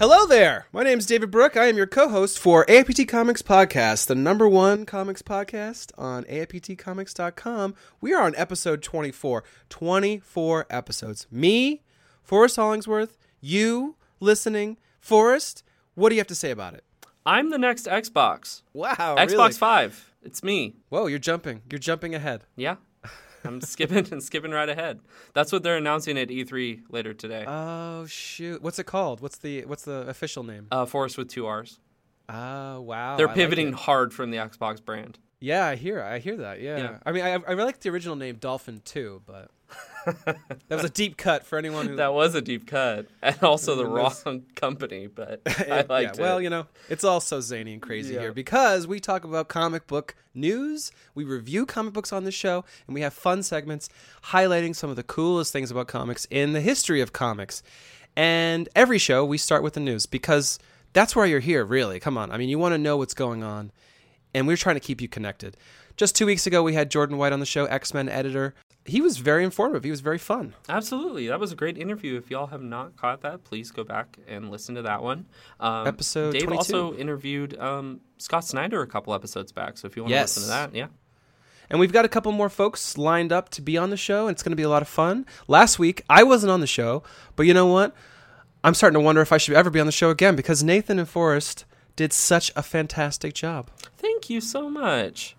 Hello there. My name is David Brooke. I am your co-host for AIPT Comics Podcast, the number one comics podcast on AIPTcomics.com. We are on episode 24. 24 episodes. Me, Forrest Hollingsworth, you listening. Forrest, what do you have to say about it? I'm the next Xbox. Wow, Xbox really? 5. It's me. Whoa, you're jumping. You're jumping ahead. Yeah. I'm skipping right ahead. That's what they're announcing at E3 later today. Oh shoot. What's it called? What's the official name? Force with 2 R's. Oh, wow. They're I pivoting like it. hard from the Xbox brand. Yeah, I hear that. Yeah. I mean, I like the original name Dolphin too, but that was a deep cut for anyone who. That was a deep cut, and also the wrong company, but I liked it. Well, you know, it's all so zany and crazy here because we talk about comic book news, we review comic books on the show, and we have fun segments highlighting some of the coolest things about comics in the history of comics. And every show we start with the news because that's why you're here, really. Come on. I mean, you want to know what's going on, and we're trying to keep you connected. Just 2 weeks ago, we had Jordan White on the show, X-Men editor. He was very informative. He was very fun. Absolutely. That was a great interview. If y'all have not caught that, please go back and listen to that one. Episode Dave 22. also interviewed Scott Snyder a couple episodes back, so if you want to listen to that, yeah. And we've got a couple more folks lined up to be on the show, and it's going to be a lot of fun. Last week, I wasn't on the show, but you know what? I'm starting to wonder if I should ever be on the show again because Nathan and Forrest did such a fantastic job. Thank you so much.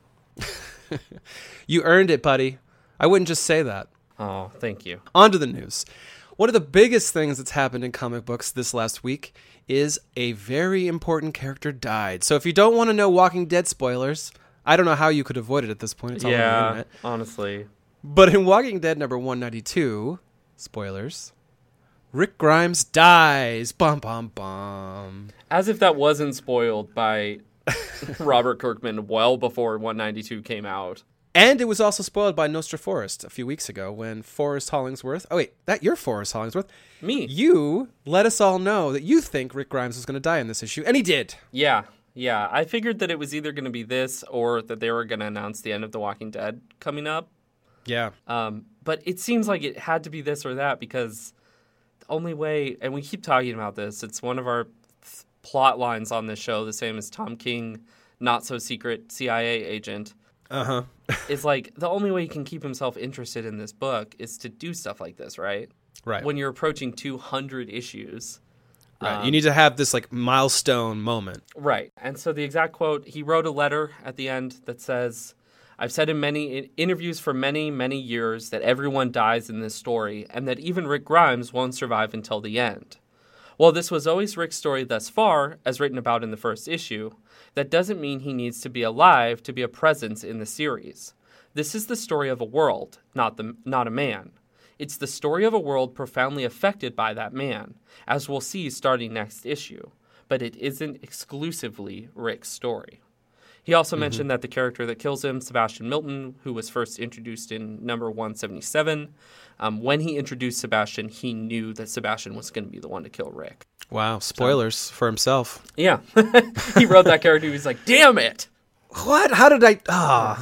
You earned it, buddy. I wouldn't just say that. Oh, thank you. On to the news. One of the biggest things that's happened in comic books this last week is a very important character died. So if you don't want to know Walking Dead spoilers, I don't know how you could avoid it at this point. It's all over the internet. Honestly. But in Walking Dead number 192, spoilers, Rick Grimes dies. Bum, bum, bum. As if that wasn't spoiled by Robert Kirkman well before 192 came out. And it was also spoiled by Nostra Forrest a few weeks ago when Forrest Hollingsworth... Oh, wait, you're Forrest Hollingsworth. Me. You let us all know that you think Rick Grimes was going to die in this issue, and he did. Yeah. I figured that it was either going to be this or that they were going to announce the end of The Walking Dead coming up. Yeah. But it seems like it had to be this or that because the only way... And we keep talking about this. It's one of our plot lines on this show, the same as Tom King, not-so-secret CIA agent... Uh-huh. It's like the only way he can keep himself interested in this book is to do stuff like this, right? Right. When you're approaching 200 issues. Right. You need to have this like milestone moment. Right. And so the exact quote, he wrote a letter at the end that says, I've said in many interviews for many, many years that everyone dies in this story and that even Rick Grimes won't survive until the end. While this was always Rick's story thus far, as written about in the first issue, that doesn't mean he needs to be alive to be a presence in the series. This is the story of a world, not a man. It's the story of a world profoundly affected by that man, as we'll see starting next issue. But it isn't exclusively Rick's story. He also mentioned that the character that kills him, Sebastian Milton, who was first introduced in number 177, when he introduced Sebastian, he knew that Sebastian was going to be the one to kill Rick. Wow, spoilers for himself. Yeah. He wrote that character. He was like, damn it. What? How did I...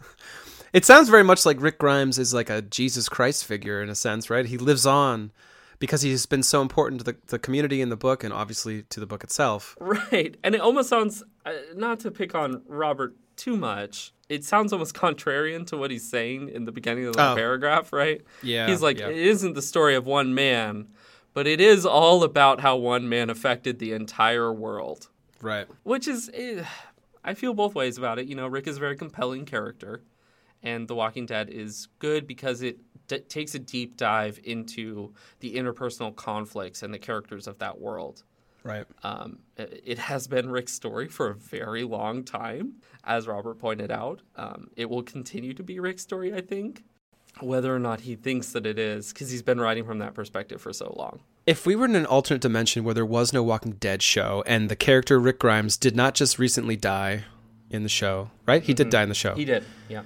It sounds very much like Rick Grimes is like a Jesus Christ figure in a sense, right? He lives on because he's been so important to the community in the book and obviously to the book itself. Right. And it almost sounds, not to pick on Robert too much, it sounds almost contrarian to what he's saying in the beginning of the paragraph, right? Yeah. He's like, It isn't the story of one man, but it is all about how one man affected the entire world. Right. Which is, I feel both ways about it. You know, Rick is a very compelling character, and The Walking Dead is good because it takes a deep dive into the interpersonal conflicts and the characters of that world. Right. It has been Rick's story for a very long time, as Robert pointed out. It will continue to be Rick's story, I think, whether or not he thinks that it is, because he's been writing from that perspective for so long. If we were in an alternate dimension where there was no Walking Dead show and the character Rick Grimes did not just recently die in the show, right? He did die in the show. He did, yeah.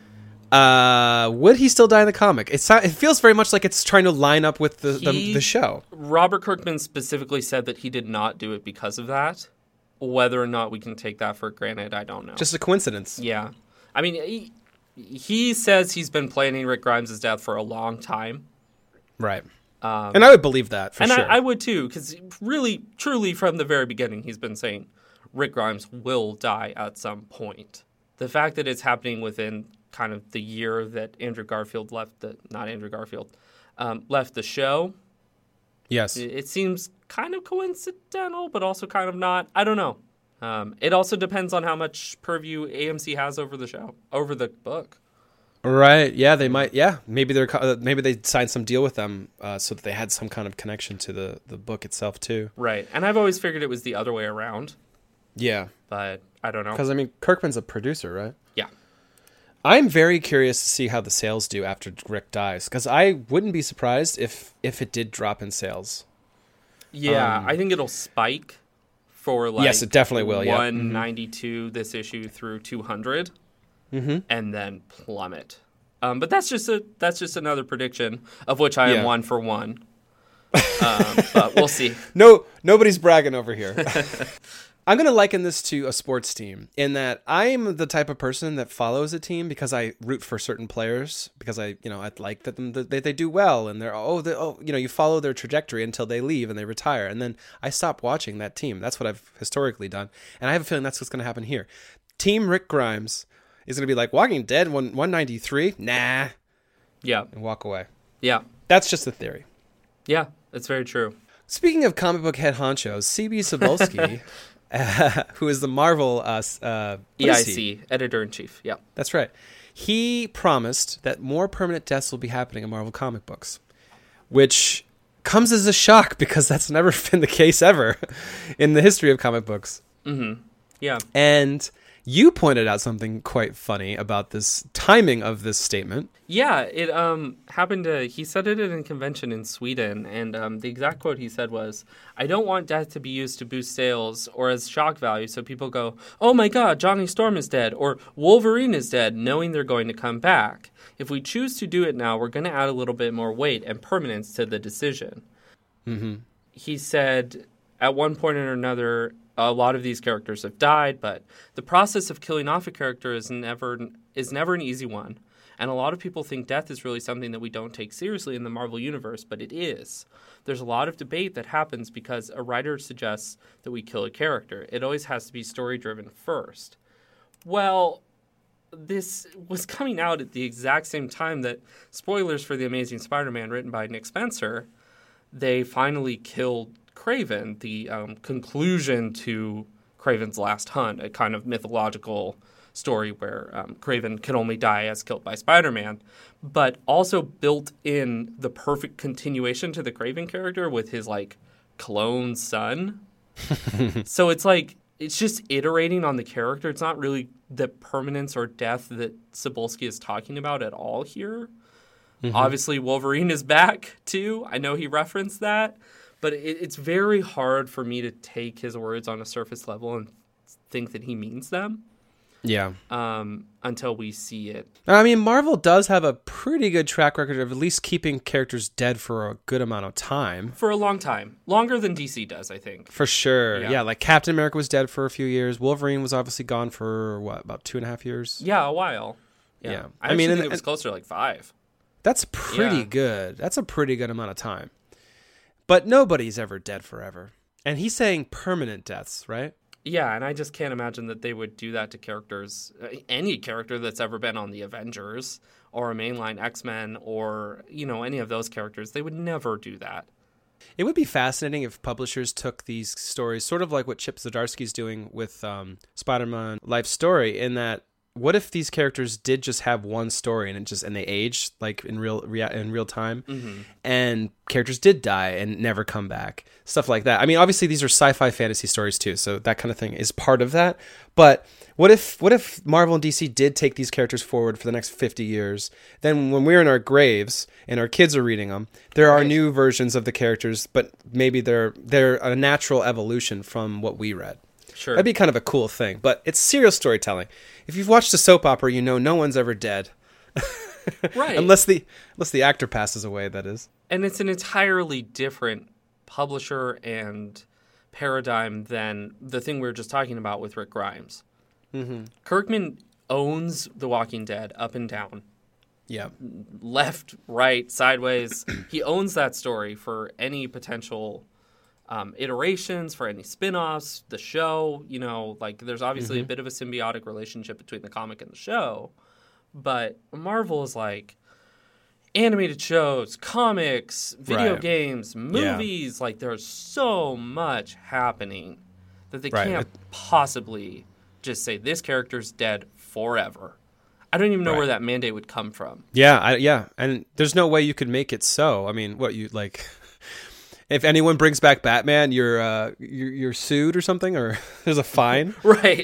Would he still die in the comic? It feels very much like it's trying to line up with the show. Robert Kirkman specifically said that he did not do it because of that. Whether or not we can take that for granted, I don't know. Just a coincidence. Yeah. I mean, he says he's been planning Rick Grimes' death for a long time. Right. And I would believe that, for sure. And I would too, because really, truly, from the very beginning, he's been saying Rick Grimes will die at some point. The fact that it's happening within kind of the year that Andrew Garfield left the show. Yes. It seems kind of coincidental, but also kind of not. I don't know. It also depends on how much purview AMC has over the show, over the book. Right. Yeah, they might. Yeah, maybe they signed some deal with them so that they had some kind of connection to the book itself too. Right. And I've always figured it was the other way around. Yeah. But I don't know. Because, I mean, Kirkman's a producer, right? Yeah. I'm very curious to see how the sales do after Rick dies, because I wouldn't be surprised if it did drop in sales. Yeah, I think it'll spike for like yes, it definitely will. 192 this issue through 200, and then plummet. But that's just another prediction of which I am 1 for 1. But we'll see. No, nobody's bragging over here. I'm going to liken this to a sports team in that I'm the type of person that follows a team because I root for certain players, because I like that they do well, and you follow their trajectory until they leave and they retire, and then I stop watching that team. That's what I've historically done, and I have a feeling that's what's going to happen here. Team Rick Grimes is going to be like Walking Dead 193, nah, yeah, and walk away. Yeah, that's just a theory. Yeah, that's very true. Speaking of comic book head honchos, C.B. Cebulski. Who is the Marvel EIC, editor-in-chief. Yeah. That's right. He promised that more permanent deaths will be happening in Marvel comic books, which comes as a shock because that's never been the case ever in the history of comic books. Mm-hmm. Yeah. And you pointed out something quite funny about this timing of this statement. Yeah, it happened he said it at a convention in Sweden, and the exact quote he said was, "I don't want death to be used to boost sales or as shock value so people go, oh my god, Johnny Storm is dead, or Wolverine is dead, knowing they're going to come back. If we choose to do it now, we're going to add a little bit more weight and permanence to the decision." Mm-hmm. He said, at one point or another, a lot of these characters have died, but the process of killing off a character is never an easy one. And a lot of people think death is really something that we don't take seriously in the Marvel Universe, but it is. There's a lot of debate that happens because a writer suggests that we kill a character. It always has to be story-driven first. Well, this was coming out at the exact same time that, spoilers for The Amazing Spider-Man, written by Nick Spencer, they finally killed Kraven, the conclusion to Kraven's Last Hunt, a kind of mythological story where Kraven can only die as killed by Spider-Man, but also built in the perfect continuation to the Kraven character with his clone son. So it's just iterating on the character. It's not really the permanence or death that Cebulski is talking about at all here. Mm-hmm. Obviously, Wolverine is back too. I know he referenced that, but it's very hard for me to take his words on a surface level and think that he means them. Yeah. Until we see it. I mean, Marvel does have a pretty good track record of at least keeping characters dead for a good amount of time. For a long time. Longer than DC does, I think. For sure. Yeah, like Captain America was dead for a few years. Wolverine was obviously gone for, about 2.5 years? Yeah, a while. Yeah. I mean, think it was closer to 5. That's pretty good. That's a pretty good amount of time. But nobody's ever dead forever. And he's saying permanent deaths, right? Yeah, and I just can't imagine that they would do that to characters, any character that's ever been on the Avengers or a mainline X-Men or, any of those characters. They would never do that. It would be fascinating if publishers took these stories, sort of like what Chip Zdarsky's doing with Spider-Man Life Story, in that what if these characters did just have one story and they aged in real time, mm-hmm. and characters did die and never come back, stuff like that. I mean, obviously these are sci-fi fantasy stories too, so that kind of thing is part of that. But what if Marvel and DC did take these characters forward for the next 50 years? Then when we're in our graves and our kids are reading them, there are new versions of the characters, but maybe they're a natural evolution from what we read. Sure. That'd be kind of a cool thing, but it's serial storytelling. If you've watched a soap opera, no one's ever dead. Right. unless the actor passes away, that is. And it's an entirely different publisher and paradigm than the thing we were just talking about with Rick Grimes. Mm-hmm. Kirkman owns The Walking Dead up and down. Yeah. Left, right, sideways. He owns that story for any potential iterations, for any spin-offs, the show. Like there's obviously a bit of a symbiotic relationship between the comic and the show. But Marvel is like animated shows, comics, video games, movies. Yeah. Like there's so much happening that they can't possibly just say this character's dead forever. I don't even know where that mandate would come from. Yeah, and there's no way you could make it so. I mean, what you like? If anyone brings back Batman, you're sued or something, or there's a fine. Right.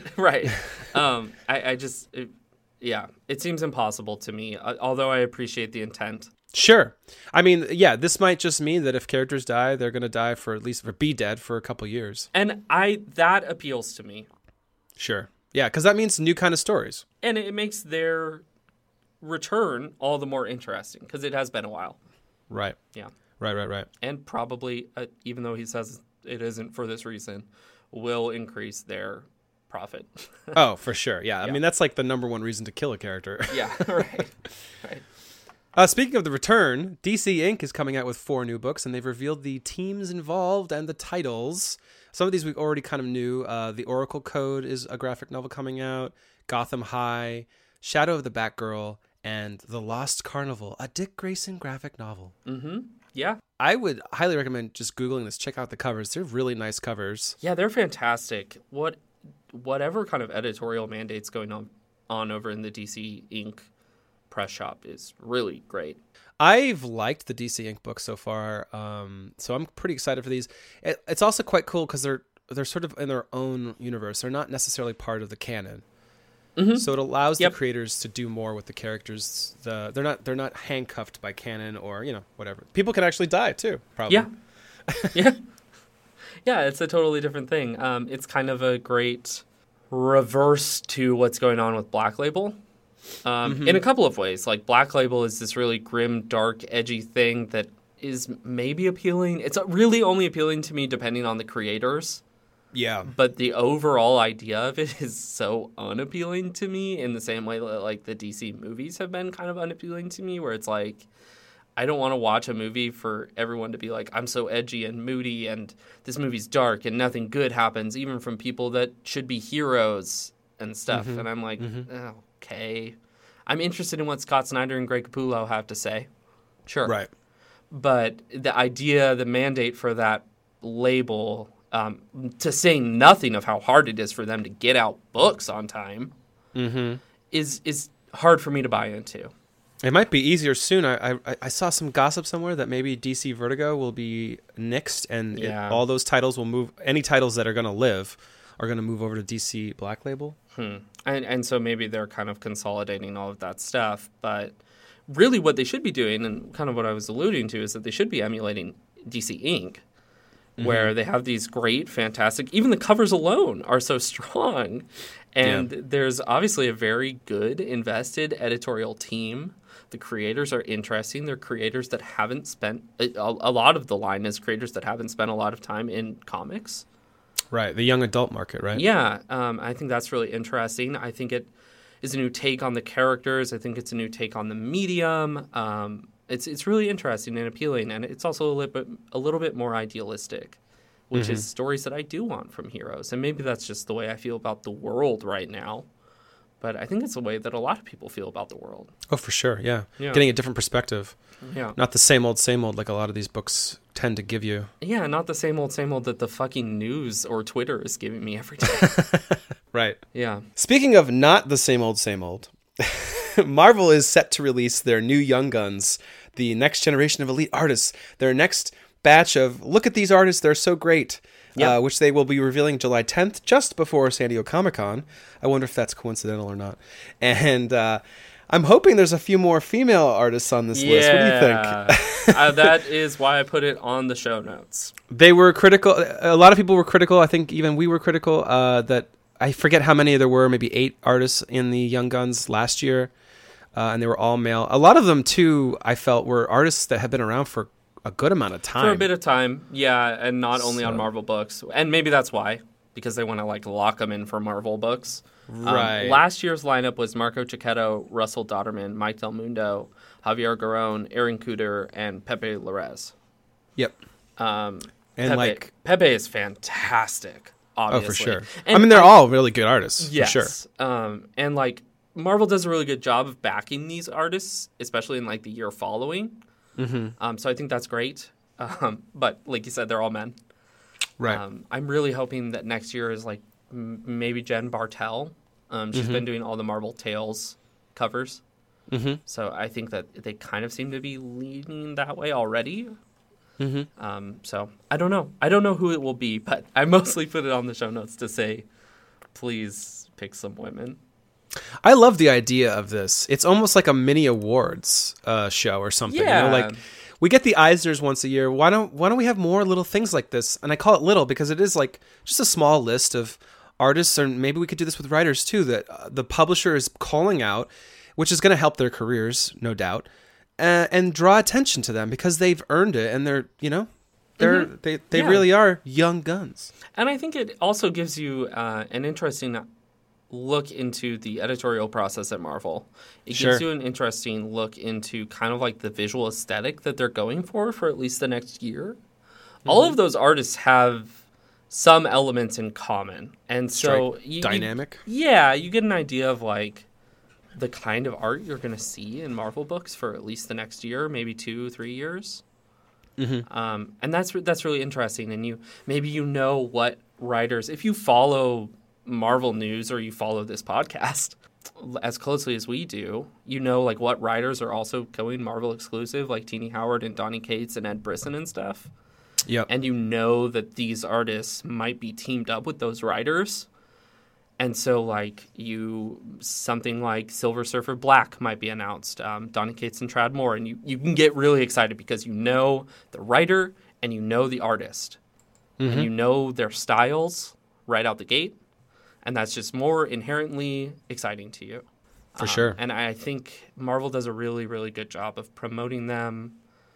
It seems impossible to me. Although I appreciate the intent. Sure. I mean, yeah, this might just mean that if characters die, they're going to die or be dead for a couple years. And that appeals to me. Sure. Yeah, because that means new kind of stories. And it makes their return all the more interesting because it has been a while. Right. Yeah. Right. And probably, even though he says it isn't for this reason, will increase their profit. Oh, for sure. Yeah. I mean, that's like the number one reason to kill a character. Yeah, right. Speaking of the return, DC Inc. is coming out with 4 new books, and they've revealed the teams involved and the titles. Some of these we already kind of knew. The Oracle Code is a graphic novel coming out. Gotham High, Shadow of the Batgirl, and The Lost Carnival, a Dick Grayson graphic novel. Mm-hmm. Yeah. I would highly recommend just Googling this. Check out the covers. They're really nice covers. Yeah, they're fantastic. Whatever kind of editorial mandate's going on over in the DC Inc. press shop is really great. I've liked the DC Inc. books so far, so I'm pretty excited for these. It's also quite cool because they're sort of in their own universe. They're not necessarily part of the canon, so it allows the creators to do more with the characters. They're not handcuffed by canon or whatever. People can actually die too. Probably. Yeah. It's a totally different thing. It's kind of a great reverse to what's going on with Black Label. In a couple of ways. Like Black Label is this really grim, dark, edgy thing that is maybe appealing. It's really only appealing to me depending on the creators. Yeah. But the overall idea of it is so unappealing to me in the same way that like the DC movies have been kind of unappealing to me, where it's like I don't want to watch a movie for everyone to be like, I'm so edgy and moody and this movie's dark and nothing good happens, even from people that should be heroes and stuff. And I'm like, okay. I'm interested in what Scott Snyder and Greg Capullo have to say. Sure. Right. But the mandate for that label, to say nothing of how hard it is for them to get out books on time, is hard for me to buy into. It might be easier soon. I saw some gossip somewhere that maybe DC Vertigo will be nixed, and all those titles will move. Any titles that are going to live are going to move over to DC Black Label. And so maybe they're kind of consolidating all of that stuff. But really what they should be doing, and kind of what I was alluding to, is that they should be emulating DC Inc., where they have these great, fantastic, even the covers alone are so strong. And there's obviously a very good, invested editorial team. The creators are interesting. They're creators that haven't spent a lot of the line is creators that haven't spent a lot of time in comics. Right, the young adult market, right? Yeah, I think that's really interesting. I think it is a new take on the characters. I think it's a new take on the medium. It's really interesting and appealing, and it's also a little bit more idealistic, which is stories that I do want from heroes. And maybe that's just the way I feel about the world right now. But I think it's the way that a lot of people feel about the world. Oh, for sure, yeah. Getting a different perspective. Yeah. Not the same old like a lot of these books tend to give you. Yeah, not the same old that the fucking news or Twitter is giving me every day. Right. Yeah. Speaking of not the same old, Marvel is set to release their new Young Guns, the next generation of elite artists, their next batch of, look at these artists, they're so great, which they will be revealing July 10th, just before San Diego Comic-Con. I wonder if that's coincidental or not. And I'm hoping there's a few more female artists on this list. What do you think? That is why I put it on the show notes. They were critical. A lot of people were critical. I think even we were critical that I forget how many there were, maybe 8 artists in the Young Guns last year. And they were all male. A lot of them, too, I felt were artists that had been around for a good amount of time. For a bit of time, yeah, and not only on Marvel books. And maybe that's why, because they want to like lock them in for Marvel books. Right. Last year's lineup was Marco Cicchetto, Russell Dodderman, Mike Del Mundo, Javier Garrón, Aaron Kuder, and Pepe Larraz. Yep. Pepe is fantastic, obviously. Oh, for sure. And they're all really good artists, yes. for sure. And Marvel does a really good job of backing these artists, especially in the year following. Mm-hmm. So I think that's great. But like you said, they're all men. Right. I'm really hoping that next year is maybe Jen Bartel. She's been doing all the Marvel Tales covers. Mm-hmm. So I think that they kind of seem to be leaning that way already. Mm-hmm. So I don't know. I don't know who it will be, but I mostly put it on the show notes to say, please pick some women. I love the idea of this. It's almost like a mini awards show or something. Yeah. We get the Eisners once a year. Why don't we have more little things like this? And I call it little because it is just a small list of artists, and maybe we could do this with writers too, that the publisher is calling out, which is going to help their careers, no doubt, and draw attention to them because they've earned it, and they're they really are young guns. And I think it also gives you an interesting look into the editorial process at Marvel. It gives you an interesting look into kind of the visual aesthetic that they're going for at least the next year. Mm-hmm. All of those artists have some elements in common. And so dynamic. You get an idea of the kind of art you're going to see in Marvel books for at least the next year, maybe 2-3 years. Mm-hmm. And that's really interesting. And maybe what writers, if you follow Marvel news or you follow this podcast as closely as we do, what writers are also going Marvel exclusive, like Tini Howard and Donny Cates and Ed Brisson and stuff. Yep. And that these artists might be teamed up with those writers. And so something like Silver Surfer Black might be announced, Donny Cates and Tradd Moore, and you can get really excited because the writer and the artist. Mm-hmm. And their styles right out the gate. And that's just more inherently exciting to you. For sure. And I think Marvel does a really, really good job of promoting them.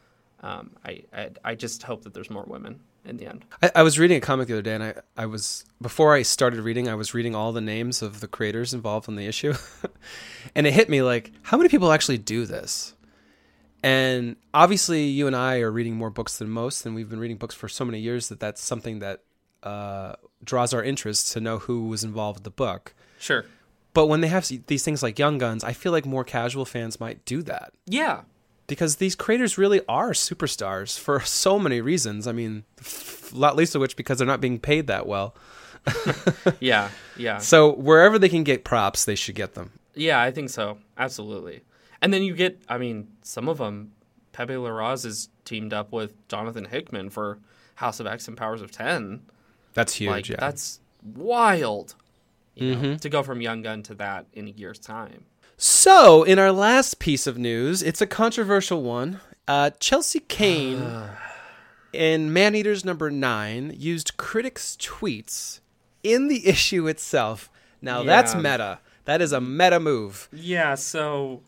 I just hope that there's more women in the end. I was reading a comic the other day, and I was before I started reading, I was reading all the names of the creators involved in the issue. And it hit me how many people actually do this? And obviously you and I are reading more books than most, and we've been reading books for so many years that's something that draws our interest to know who was involved with the book. Sure. But when they have these things like Young Guns, I feel like more casual fans might do that. Yeah. Because these creators really are superstars for so many reasons. I mean, not least of which because they're not being paid that well. Yeah. So wherever they can get props, they should get them. Yeah, I think so. Absolutely. And then you get, some of them, Pepe Larraz is teamed up with Jonathan Hickman for House of X and Powers of 10. That's huge, yeah. That's wild, to go from Young Gun to that in a year's time. So, in our last piece of news, it's a controversial one. Chelsea Cain, in Man-Eaters number 9, used critics' tweets in the issue itself. Now, that's meta. That is a meta move. Yeah, so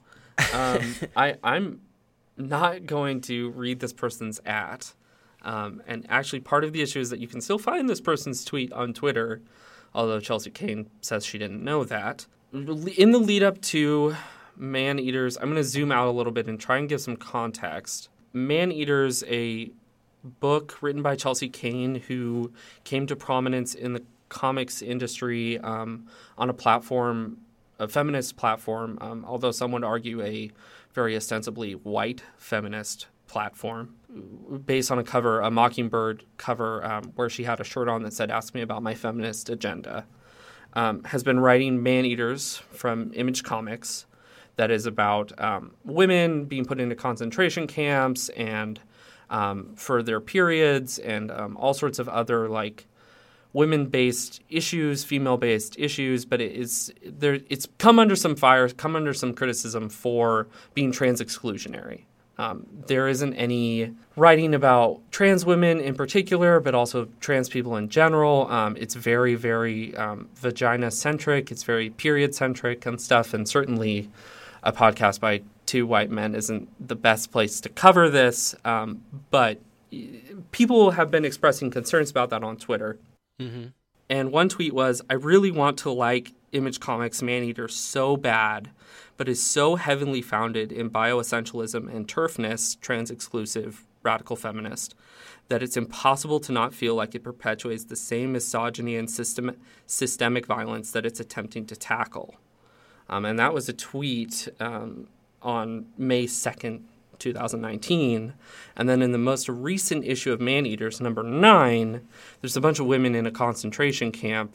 I'm not going to read this person's at. And actually, part of the issue is that you can still find this person's tweet on Twitter, although Chelsea Cain says she didn't know that. In the lead up to Man-Eaters, I'm going to zoom out a little bit and try and give some context. Man-Eaters, a book written by Chelsea Cain, who came to prominence in the comics industry on a platform, a feminist platform, although some would argue a very ostensibly white feminist platform, based on a Mockingbird cover where she had a shirt on that said, "Ask me about my feminist agenda," has been writing Man-Eaters from Image Comics that is about women being put into concentration camps and for their periods and all sorts of other women-based issues, female-based issues, but it's come under some fire, come under some criticism for being trans-exclusionary. There isn't any writing about trans women in particular, but also trans people in general. It's very, very vagina-centric. It's very period-centric and stuff. And certainly a podcast by two white men isn't the best place to cover this. But people have been expressing concerns about that on Twitter. Mm-hmm. And one tweet was, "I really want to like Image Comics Maneater so bad, but is so heavily founded in bioessentialism and turfness, trans-exclusive, radical feminist, that it's impossible to not feel like it perpetuates the same misogyny and systemic violence that it's attempting to tackle. And that was a tweet on May 2nd, 2019. And then in the most recent issue of Maneaters, number 9, there's a bunch of women in a concentration camp.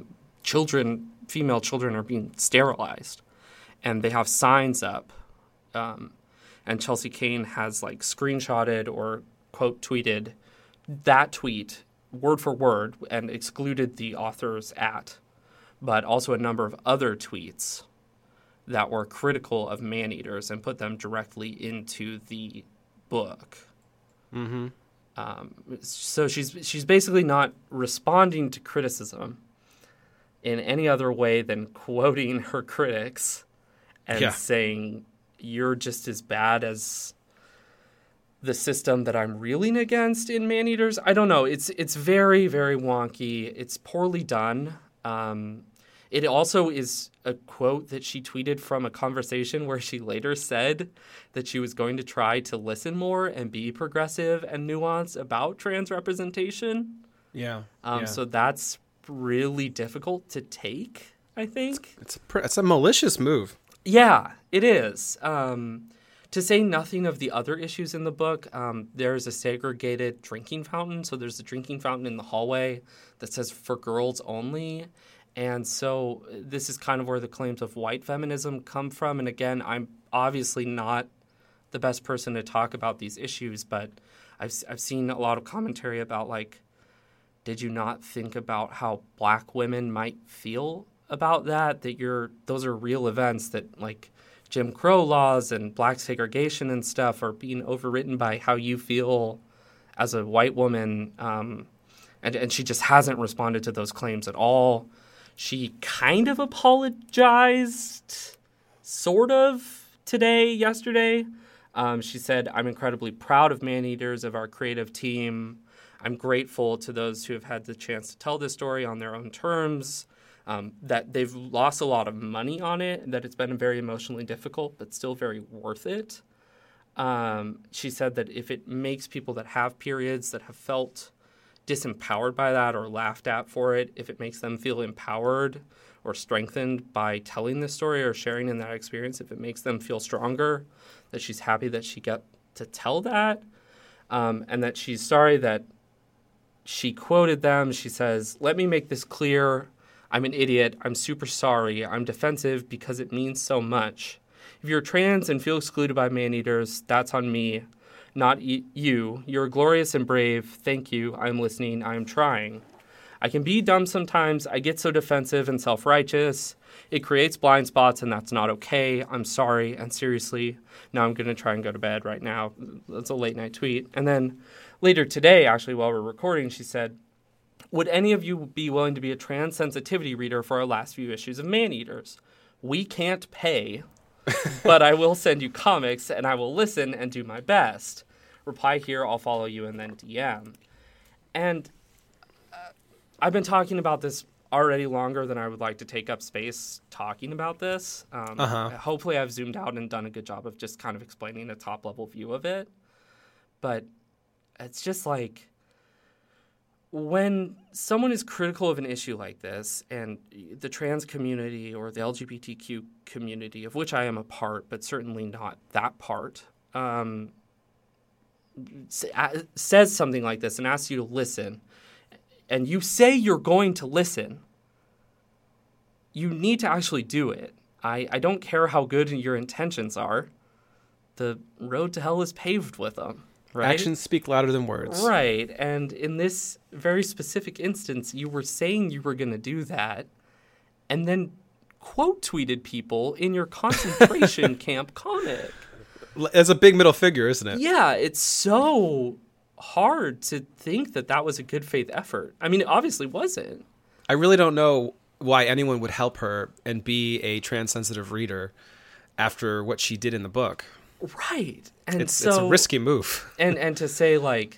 Female children are being sterilized. And they have signs up. And Chelsea Cain has like screenshotted or quote tweeted that tweet word for word and excluded the author's @ but also a number of other tweets that were critical of Maneaters and put them directly into the book. Mm-hmm. So she's basically not responding to criticism in any other way than quoting her critics and saying, you're just as bad as the system that I'm reeling against in Maneaters. I don't know. It's very, very wonky. It's poorly done. It also is a quote that she tweeted from a conversation where she later said that she was going to try to listen more and be progressive and nuanced about trans representation. Yeah. So that's really difficult to take, I think. It's a malicious move. Yeah, it is. To say nothing of the other issues in the book, there's a segregated drinking fountain. So there's a drinking fountain in the hallway that says for girls only. And so this is kind of where the claims of white feminism come from. And again, I'm obviously not the best person to talk about these issues, but I've seen a lot of commentary about, like, did you not think about how black women might feel about that? Those are real events that, like, Jim Crow laws and black segregation and stuff are being overwritten by how you feel as a white woman. And she just hasn't responded to those claims at all. She kind of apologized, sort of, yesterday. She said, I'm incredibly proud of Maneaters, of our creative team. I'm grateful to those who have had the chance to tell this story on their own terms, that they've lost a lot of money on it, and that it's been very emotionally difficult, but still very worth it. She said that if it makes people that have periods that have felt disempowered by that or laughed at for it, if it makes them feel empowered or strengthened by telling this story or sharing in that experience, if it makes them feel stronger, that she's happy that she got to tell that, and that she's sorry that she quoted them. She says, let me make this clear. I'm an idiot. I'm super sorry. I'm defensive because it means so much. If you're trans and feel excluded by Maneaters, that's on me. Not you. You're glorious and brave. Thank you. I'm listening. I'm trying. I can be dumb sometimes. I get so defensive and self-righteous. It creates blind spots, and that's not okay. I'm sorry. And seriously, now I'm going to try and go to bed right now. That's a late-night tweet. And then later today, actually, while we're recording, she said, would any of you be willing to be a trans sensitivity reader for our last few issues of Maneaters? We can't pay, but I will send you comics, and I will listen and do my best. Reply here, I'll follow you, and then DM. And I've been talking about this already longer than I would like to take up space talking about this. Hopefully I've zoomed out and done a good job of just kind of explaining a top-level view of it. But it's just like, when someone is critical of an issue like this, and the trans community or the LGBTQ community, of which I am a part, but certainly not that part, says something like this and asks you to listen, and you say you're going to listen, you need to actually do it. I don't care how good your intentions are. The road to hell is paved with them. Right? Actions speak louder than words. Right. And in this very specific instance, you were saying you were going to do that and then quote tweeted people in your concentration camp comic. It's a big middle figure, isn't it? Yeah. It's so hard to think that that was a good faith effort. I mean, it obviously wasn't. I really don't know why anyone would help her and be a trans-sensitive reader after what she did in the book. Right. And it's a risky move. and to say, like,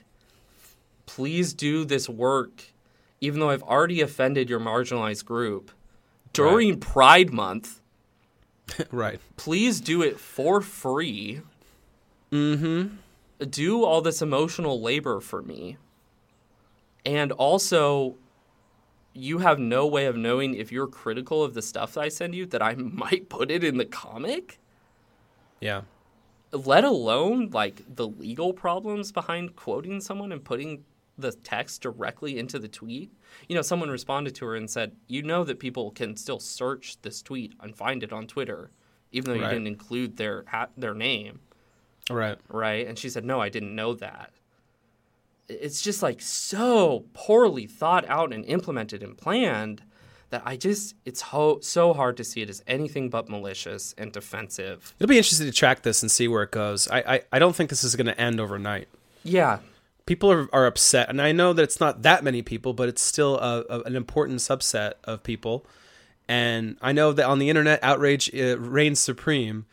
please do this work, even though I've already offended your marginalized group, during Pride Month. Right. Please do it for free. Mm-hmm. Do all this emotional labor for me. And also, you have no way of knowing if you're critical of the stuff that I send you that I might put it in the comic. Yeah. Let alone, like, the legal problems behind quoting someone and putting the text directly into the tweet. You know, someone responded to her and said, you know that people can still search this tweet and find it on Twitter, even though you didn't include their name. Right. Right? And she said, no, I didn't know that. It's just, like, so poorly thought out and implemented and planned that it's so hard to see it as anything but malicious and defensive. It'll be interesting to track this and see where it goes. I don't think this is going to end overnight. Yeah. People are upset, and I know that it's not that many people, but it's still an important subset of people. And I know that on the internet, outrage reigns supreme.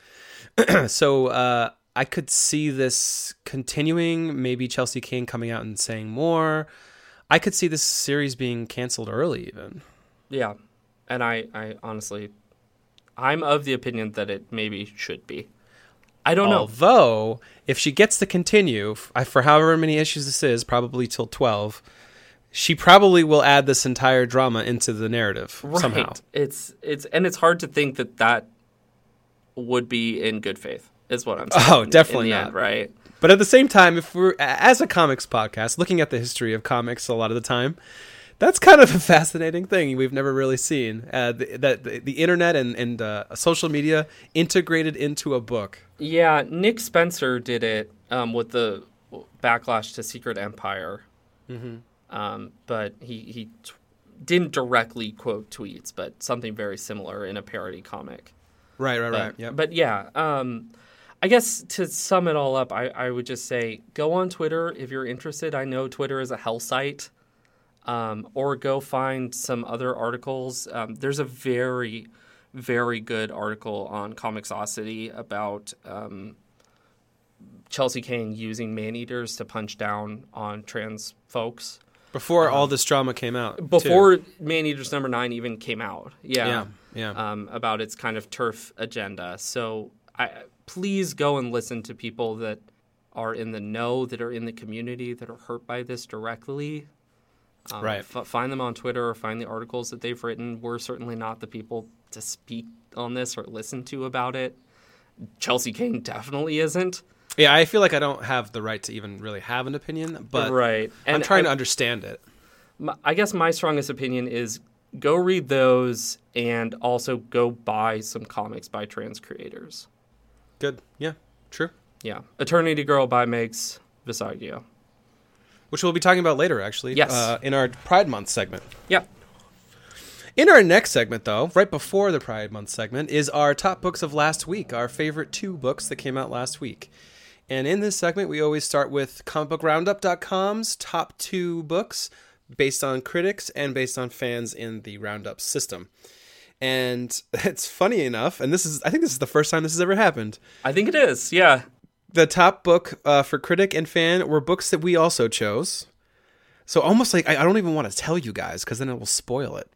So I could see this continuing, maybe Chelsea King coming out and saying more. I could see this series being canceled early even. Yeah, and I honestly, I'm of the opinion that it maybe should be. I don't know. Although, if she gets to continue, for however many issues this is, probably till 12, she probably will add this entire drama into the narrative somehow. It's hard to think that would be in good faith, is what I'm saying. Oh, definitely in the not. End, right? But at the same time, if we're, as a comics podcast, looking at the history of comics a lot of the time, that's kind of a fascinating thing we've never really seen. The internet and social media integrated into a book. Yeah, Nick Spencer did it with the backlash to Secret Empire. Mm-hmm. But he didn't directly quote tweets, but something very similar in a parody comic. Right. Yep. But yeah, I guess to sum it all up, I would just say go on Twitter if you're interested. I know Twitter is a hell site. Or go find some other articles. There's a very, very good article on Comixosity about Chelsea Kane using man-eaters to punch down on trans folks. Before all this drama came out. Before Man-Eaters number 9 even came out. Yeah. About its kind of turf agenda. So please go and listen to people that are in the know, that are in the community, that are hurt by this directly. Right. Find them on Twitter or find the articles that they've written. We're certainly not the people to speak on this or listen to about it. Chelsea Kane definitely isn't. Yeah, I feel like I don't have the right to even really have an opinion, but right. And I'm trying to understand it. I guess my strongest opinion is go read those and also go buy some comics by trans creators. Good. Yeah, true. Yeah. Eternity Girl by Megs Visaggio. Which we'll be talking about later, actually. Yes. In our Pride Month segment. Yeah. In our next segment, though, right before the Pride Month segment, is our top books of last week, our favorite 2 books that came out last week. And in this segment, we always start with comicbookroundup.com's top 2 books based on critics and based on fans in the Roundup system. And it's funny enough, and I think this is the first time this has ever happened. I think it is, yeah. The top book for critic and fan were books that we also chose. So almost like I don't even want to tell you guys because then it will spoil it.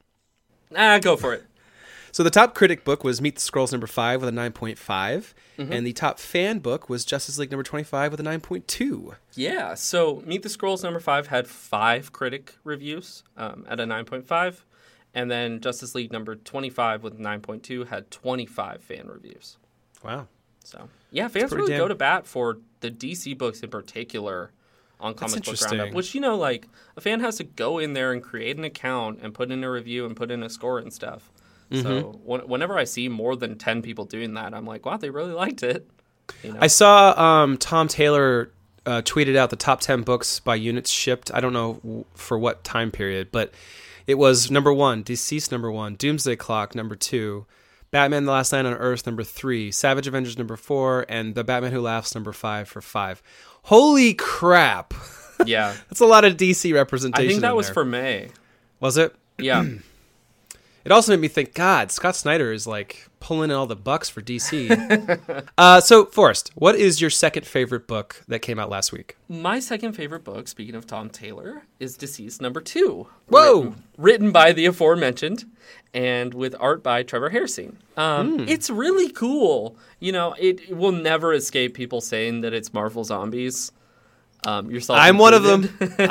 Go for it. So the top critic book was Meet the Scrolls number 5 with a 9.5. Mm-hmm. And the top fan book was Justice League number 25 with a 9.2. Yeah, so Meet the Scrolls number 5 had 5 critic reviews at a 9.5. And then Justice League number 25 with 9.2 had 25 fan reviews. Wow. So, yeah, fans really go to bat for the DC books in particular on Comic Book Roundup, which, like, a fan has to go in there and create an account and put in a review and put in a score and stuff. Mm-hmm. So, whenever I see more than 10 people doing that, I'm like, wow, they really liked it. I saw Tom Taylor tweeted out the top 10 books by units shipped. I don't know for what time period, but it was number 1, Deceased number 1, Doomsday Clock number 2, Batman The Last Night on Earth number 3, Savage Avengers number 4, and The Batman Who Laughs number 5 for 5. Holy crap. Yeah. That's a lot of DC representation. I think that was for May. Was it? Yeah. It also made me think, God, Scott Snyder is like pulling in all the bucks for DC. So, Forrest, what is your second favorite book that came out last week? My second favorite book, speaking of Tom Taylor, is Deceased #2. Whoa! Written by the aforementioned and with art by Trevor Hairsine. It's really cool. You know, it will never escape people saying that it's Marvel Zombies. Yourself I'm one of them.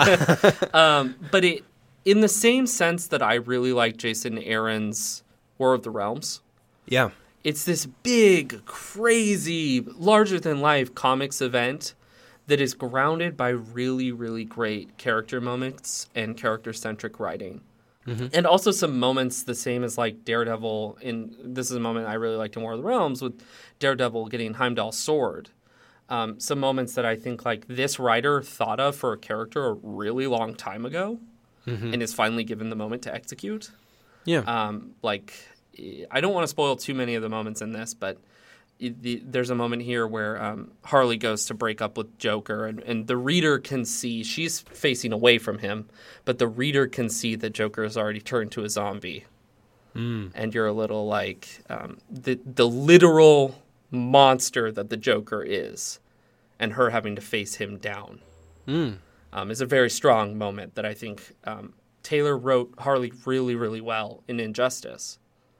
But it, in the same sense that I really like Jason Aaron's War of the Realms. Yeah. It's this big, crazy, larger-than-life comics event that is grounded by really, really great character moments and character-centric writing. Mm-hmm. And also some moments the same as like Daredevil. This is a moment I really liked in War of the Realms with Daredevil getting Heimdall's sword. Some moments that I think like this writer thought of for a character a really long time ago and is finally given the moment to execute. Yeah. I don't want to spoil too many of the moments in this, but there's a moment here where Harley goes to break up with Joker, and the reader can see she's facing away from him, but the reader can see that Joker has already turned to a zombie. And you're a little like the literal monster that the Joker is, and her having to face him down is a very strong moment that I think Taylor wrote Harley really, really well in Injustice.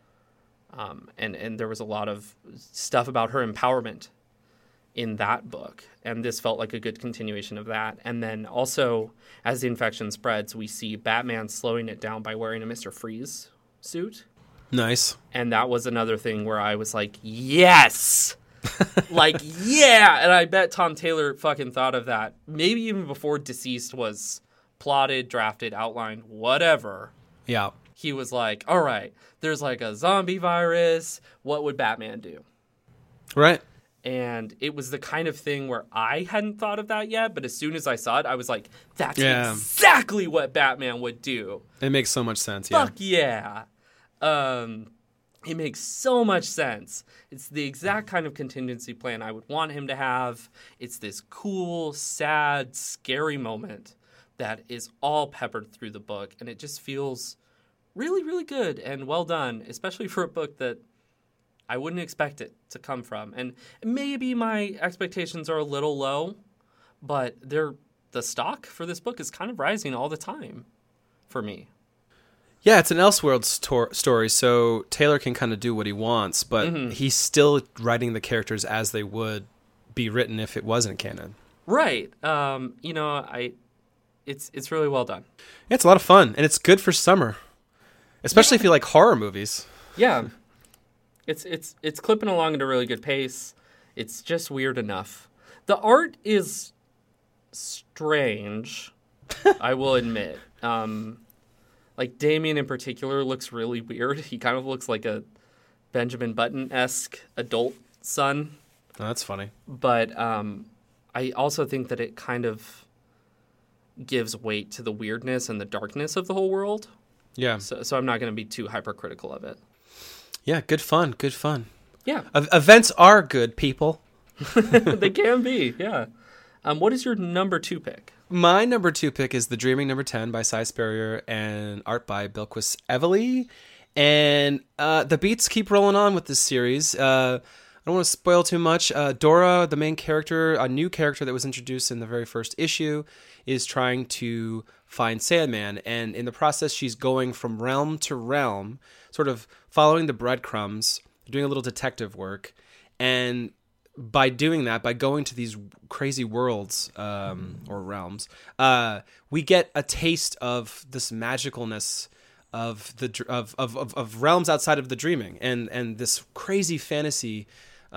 And there was a lot of stuff about her empowerment in that book, and this felt like a good continuation of that. And then also, as the infection spreads, we see Batman slowing it down by wearing a Mr. Freeze suit. Nice. And that was another thing where I was like, yes! Like, yeah! And I bet Tom Taylor fucking thought of that. Maybe even before Deceased was plotted, drafted, outlined, whatever. Yeah. He was like, all right, there's like a zombie virus. What would Batman do? Right. And it was the kind of thing where I hadn't thought of that yet, but as soon as I saw it, I was like, that's exactly what Batman would do. It makes so much sense, Fuck yeah. It makes so much sense. It's the exact kind of contingency plan I would want him to have. It's this cool, sad, scary moment that is all peppered through the book, and it just feels really, really good and well done, especially for a book that I wouldn't expect it to come from. And maybe my expectations are a little low, but the stock for this book is kind of rising all the time for me. Yeah, it's an Elseworlds story, so Taylor can kind of do what he wants, but he's still writing the characters as they would be written if it wasn't canon. Right. It's really well done. Yeah, it's a lot of fun, and it's good for summer, especially if you like horror movies. Yeah. It's clipping along at a really good pace. It's just weird enough. The art is strange, I will admit. Like Damien in particular looks really weird. He kind of looks like a Benjamin Button-esque adult son. Oh, that's funny. But I also think that it kind of gives weight to the weirdness and the darkness of the whole world. Yeah. So I'm not going to be too hypercritical of it. Yeah, good fun. Good fun. Yeah. Events are good, people. They can be, yeah. What is your number 2 pick? My number 2 pick is The Dreaming number 10 by Cy Spurrier and art by Bilquis Evely. And the beats keep rolling on with this series. I don't want to spoil too much. Dora, the main character, a new character that was introduced in the very first issue, is trying to find Sandman. And in the process, she's going from realm to realm, sort of following the breadcrumbs, doing a little detective work. And by doing that, by going to these crazy worlds or realms, we get a taste of this magicalness of of realms outside of the dreaming, and this crazy fantasy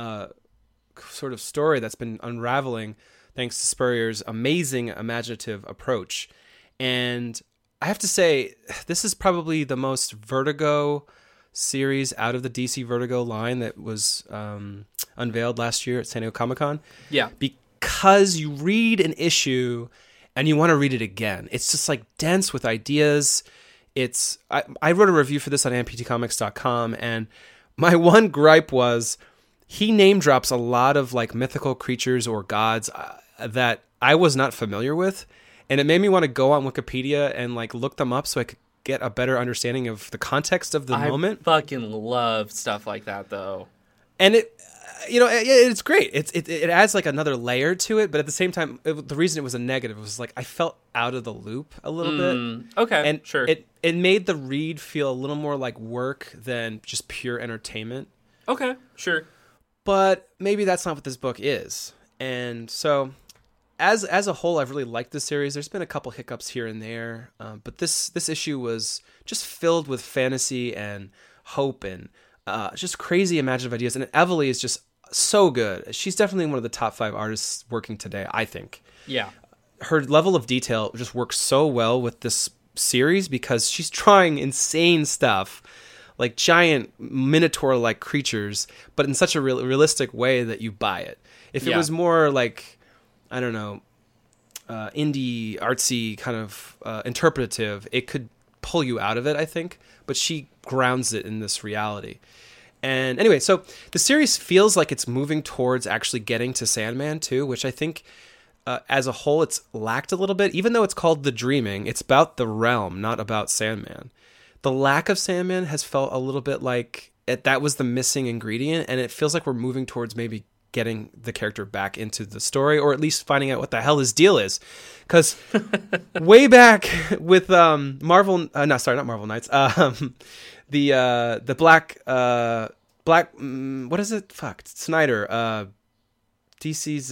sort of story that's been unraveling thanks to Spurrier's amazing imaginative approach. And I have to say, this is probably the most Vertigo series out of the DC Vertigo line that was unveiled last year at San Diego Comic-Con. Yeah. Because you read an issue and you want to read it again. It's just like dense with ideas. I wrote a review for this on amptcomics.com, and my one gripe was he name drops a lot of like mythical creatures or gods that I was not familiar with, and it made me want to go on Wikipedia and like look them up so I could get a better understanding of the context of the I moment. fucking love stuff like that, though. And it's great. It adds like another layer to it, but at the same time, the reason it was a negative was like I felt out of the loop a little bit. Okay, and sure. It made the read feel a little more like work than just pure entertainment. Okay, sure. But maybe that's not what this book is. And so, as a whole, I've really liked the series. There's been a couple hiccups here and there, but this issue was just filled with fantasy and hope and just crazy imaginative ideas. And Evely is just so good. She's definitely one of the top 5 artists working today, I think. Yeah. Her level of detail just works so well with this series because she's trying insane stuff, like giant minotaur-like creatures, but in such a realistic way that you buy it. If it was more like, I don't know, indie, artsy, kind of interpretative, it could pull you out of it, I think. But she grounds it in this reality. And anyway, so the series feels like it's moving towards actually getting to Sandman too, which I think as a whole it's lacked a little bit. Even though it's called The Dreaming, it's about the realm, not about Sandman. The lack of Sandman has felt a little bit like that was the missing ingredient, and it feels like we're moving towards maybe getting the character back into the story, or at least finding out what the hell his deal is. Because way back with not Marvel Knights, the Black what is it? Fuck, Snyder, DC's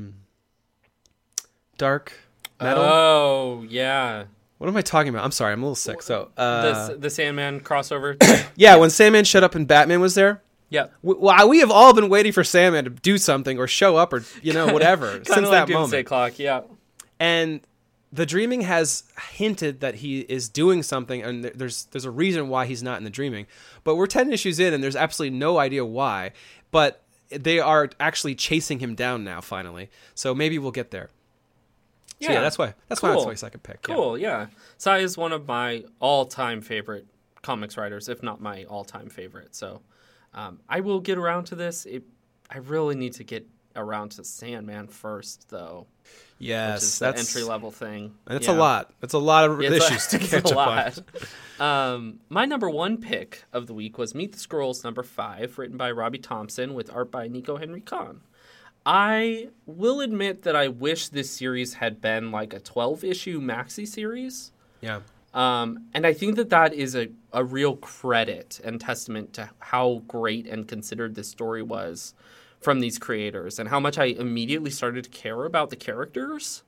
Dark Metal. Oh yeah. What am I talking about? I'm sorry, I'm a little sick. So the Sandman crossover. Yeah, when Sandman showed up and Batman was there. Yeah. We have all been waiting for Sandman to do something or show up or whatever since that moment. Clock, yeah. And The Dreaming has hinted that he is doing something, and there's a reason why he's not in The Dreaming. But we're 10 issues in, and there's absolutely no idea why. But they are actually chasing him down now, finally. So maybe we'll get there. So yeah, that's why it's my second pick. Cool, yeah. Sai is one of my all-time favorite comics writers, if not my all-time favorite. So I will get around to this. I really need to get around to Sandman first, though. Yes, which is the entry-level thing. And it's a lot. It's a lot of issues to catch up on. My number 1 pick of the week was Meet the Skrulls number 5, written by Robbie Thompson with art by Nico Henry Kahn. I will admit that I wish this series had been like a 12-issue maxi series. Yeah. And I think that is a real credit and testament to how great and considered this story was from these creators and how much I immediately started to care about the characters.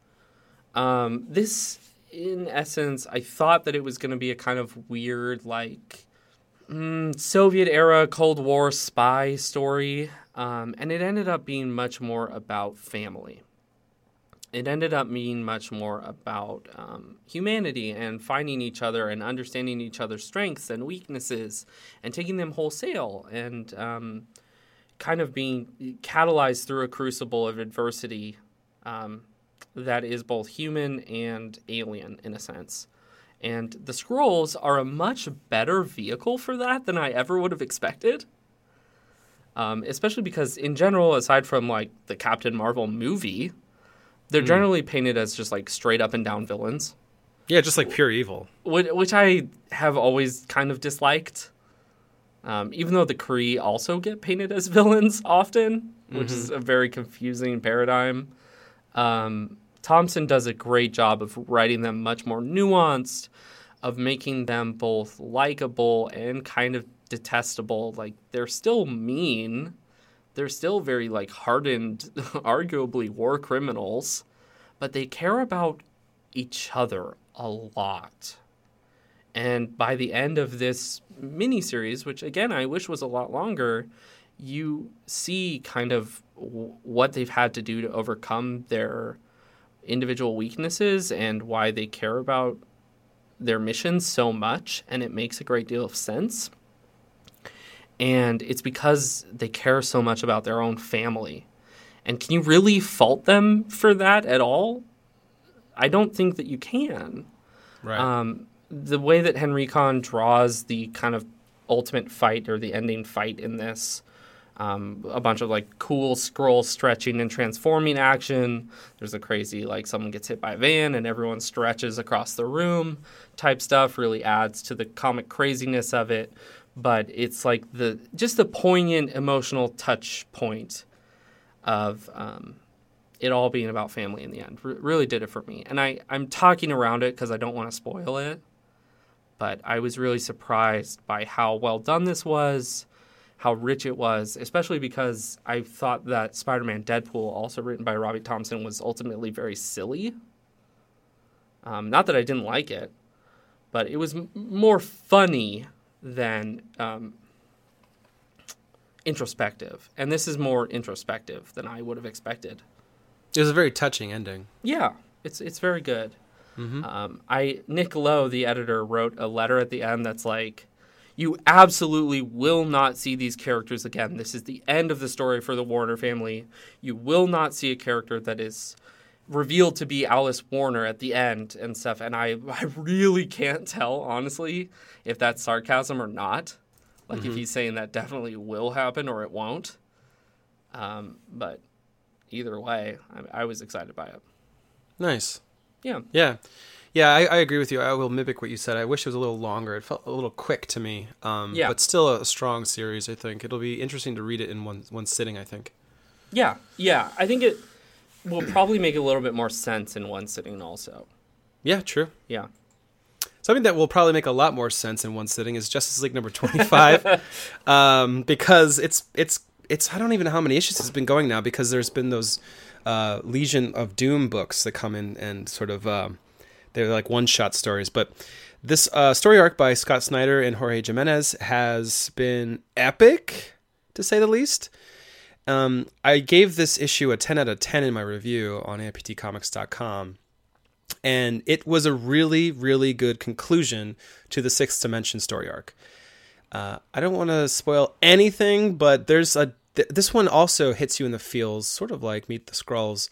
This, in essence, I thought that it was going to be a kind of weird, like, Soviet-era Cold War spy story. And it ended up being much more about family. It ended up being much more about humanity and finding each other and understanding each other's strengths and weaknesses and taking them wholesale and kind of being catalyzed through a crucible of adversity that is both human and alien in a sense. And the Skrulls are a much better vehicle for that than I ever would have expected. Especially because, in general, aside from, like, the Captain Marvel movie, they're generally painted as just, like, straight up and down villains. Yeah, just, like, pure evil. Which I have always kind of disliked. Even though the Kree also get painted as villains often, which is a very confusing paradigm. Thompson does a great job of writing them much more nuanced, of making them both likable and kind of detestable. Like, they're still mean. They're still very, like, hardened, arguably war criminals. But they care about each other a lot. And by the end of this miniseries, which, again, I wish was a lot longer, you see kind of what they've had to do to overcome their individual weaknesses and why they care about their mission so much. And it makes a great deal of sense. And it's because they care so much about their own family. And can you really fault them for that at all? I don't think that you can. Right. The way that Henry Kahn draws the kind of ultimate fight or the ending fight in this A bunch of like cool scroll stretching and transforming action. There's a crazy like someone gets hit by a van and everyone stretches across the room type stuff. Really adds to the comic craziness of it. But it's like the poignant emotional touch point of it all being about family in the end. Really did it for me. And I'm talking around it because I don't want to spoil it. But I was really surprised by how well done this was, how rich it was, especially because I thought that Spider-Man Deadpool, also written by Robbie Thompson, was ultimately very silly. Not that I didn't like it, but it was more funny than introspective. And this is more introspective than I would have expected. It was a very touching ending. Yeah, it's very good. Mm-hmm. Nick Lowe, the editor, wrote a letter at the end that's like, you absolutely will not see these characters again. This is the end of the story for the Warner family. You will not see a character that is revealed to be Alice Warner at the end and stuff. And I really can't tell, honestly, if that's sarcasm or not. Like, if he's saying that definitely will happen or it won't. But either way, I was excited by it. Nice. Yeah. Yeah, I agree with you. I will mimic what you said. I wish it was a little longer. It felt a little quick to me. But still a strong series, I think. It'll be interesting to read it in one sitting, I think. Yeah. I think it will probably make a little bit more sense in one sitting also. Yeah, true. Yeah. Something that will probably make a lot more sense in one sitting is Justice League number 25. Because it's I don't even know how many issues it's been going now, because there's been those Legion of Doom books that come in and sort of they're like one-shot stories. But this story arc by Scott Snyder and Jorge Jimenez has been epic, to say the least. I gave this issue a 10 out of 10 in my review on amptcomics.com. And it was a really, really good conclusion to the Sixth Dimension story arc. I don't want to spoil anything, but there's this one also hits you in the feels, sort of like Meet the Skrulls.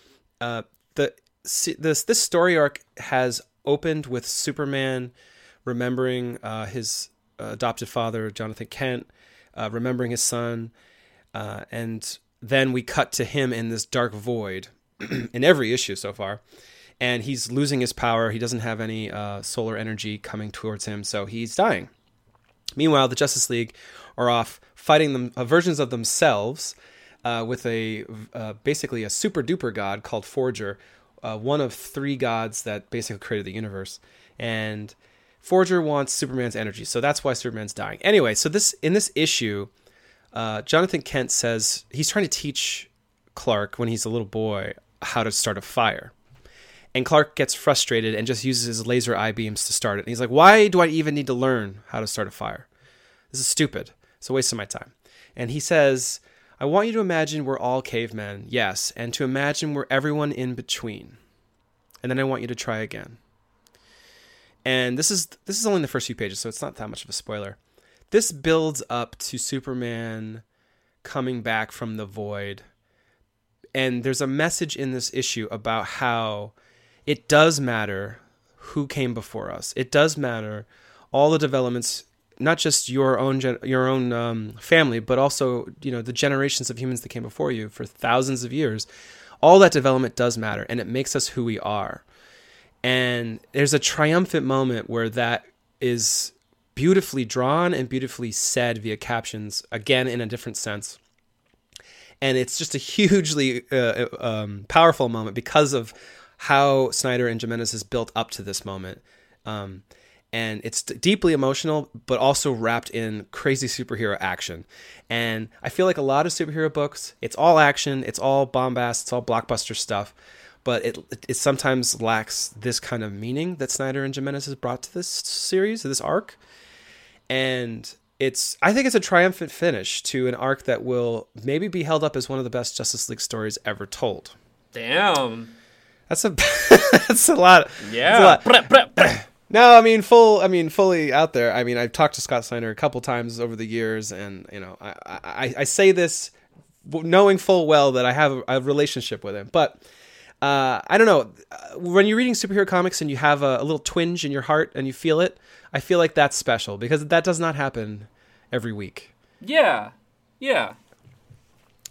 This story arc has opened with Superman remembering his adopted father, Jonathan Kent, remembering his son, and then we cut to him in this dark void in every issue so far. And he's losing his power. He doesn't have any solar energy coming towards him, so he's dying. Meanwhile, the Justice League are off fighting them versions of themselves with basically a super duper god called Forger, one of three gods that basically created the universe. And Forger wants Superman's energy, so that's why Superman's dying. Anyway, so in this issue, Jonathan Kent says he's trying to teach Clark when he's a little boy how to start a fire. And Clark gets frustrated and just uses his laser eye beams to start it. And he's like, why do I even need to learn how to start a fire? This is stupid. It's a waste of my time. And he says, I want you to imagine we're all cavemen, yes, and to imagine we're everyone in between. And then I want you to try again. And this is only the first few pages, so it's not that much of a spoiler. This builds up to Superman coming back from the void. And there's a message in this issue about how it does matter who came before us. It does matter all the developments, not just your own family, but also the generations of humans that came before you for thousands of years. All that development does matter, and it makes us who we are. And there's a triumphant moment where that is beautifully drawn and beautifully said via captions, again in a different sense. And it's just a hugely powerful moment because of how Snyder and Jimenez has built up to this moment. And it's deeply emotional, but also wrapped in crazy superhero action. And I feel like a lot of superhero books, it's all action, it's all bombast, it's all blockbuster stuff. But it sometimes lacks this kind of meaning that Snyder and Jimenez has brought to this series, to this arc. And I think it's a triumphant finish to an arc that will maybe be held up as one of the best Justice League stories ever told. Damn. That's a lot. Yeah. No, fully out there. I've talked to Scott Snyder a couple times over the years, and I say this knowing full well that I have a relationship with him. But I don't know. When you're reading superhero comics and you have a little twinge in your heart and you feel it, I feel like that's special because that does not happen every week. Yeah.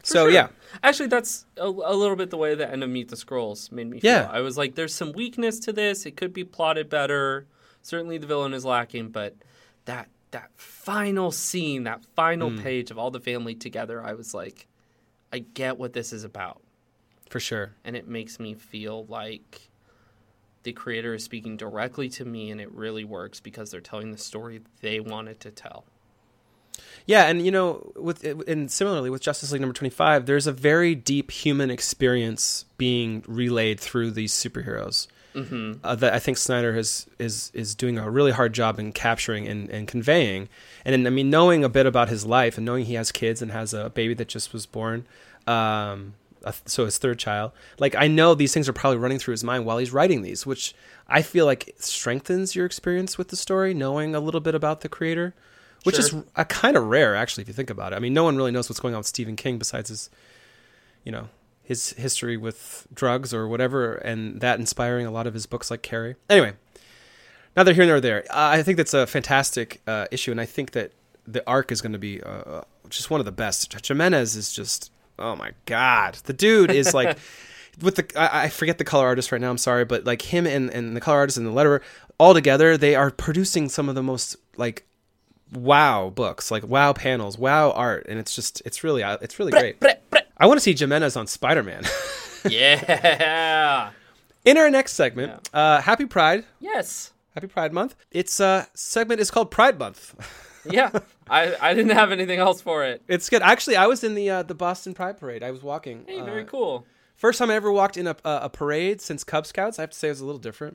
So, sure. yeah. Actually, that's a little bit the way the end of Meet the Scrolls made me feel. Yeah. I was like, there's some weakness to this. It could be plotted better. Certainly the villain is lacking, but that final scene, that final page of all the family together, I was like, I get what this is about. For sure. And it makes me feel like the creator is speaking directly to me, and it really works because they're telling the story they wanted to tell. Yeah, and and similarly with Justice League number 25, there's a very deep human experience being relayed through these superheroes. That I think Snyder is doing a really hard job in capturing and conveying. And I mean, knowing a bit about his life and knowing he has kids and has a baby that just was born, so his third child, like I know these things are probably running through his mind while he's writing these, which I feel like strengthens your experience with the story, knowing a little bit about the creator, which is a kind of rare, actually, if you think about it. I mean, no one really knows what's going on with Stephen King besides his history with drugs or whatever, and that inspiring a lot of his books like Carrie. Anyway, neither here nor there. I think that's a fantastic issue, and I think that the arc is going to be just one of the best. Jimenez is just, oh my God. The dude is like, I forget the color artist right now, I'm sorry, but like him and the color artist and the letterer, all together, they are producing some of the most like wow books, like wow panels, wow art, and it's really great. I want to see Jimenez on Spider-Man. Yeah. In our next segment, Happy Pride. Yes. Happy Pride Month. Its segment is called Pride Month. Yeah. I didn't have anything else for it. It's good. Actually, I was in the Boston Pride Parade. I was walking. Hey, very cool. First time I ever walked in a parade since Cub Scouts. I have to say it was a little different.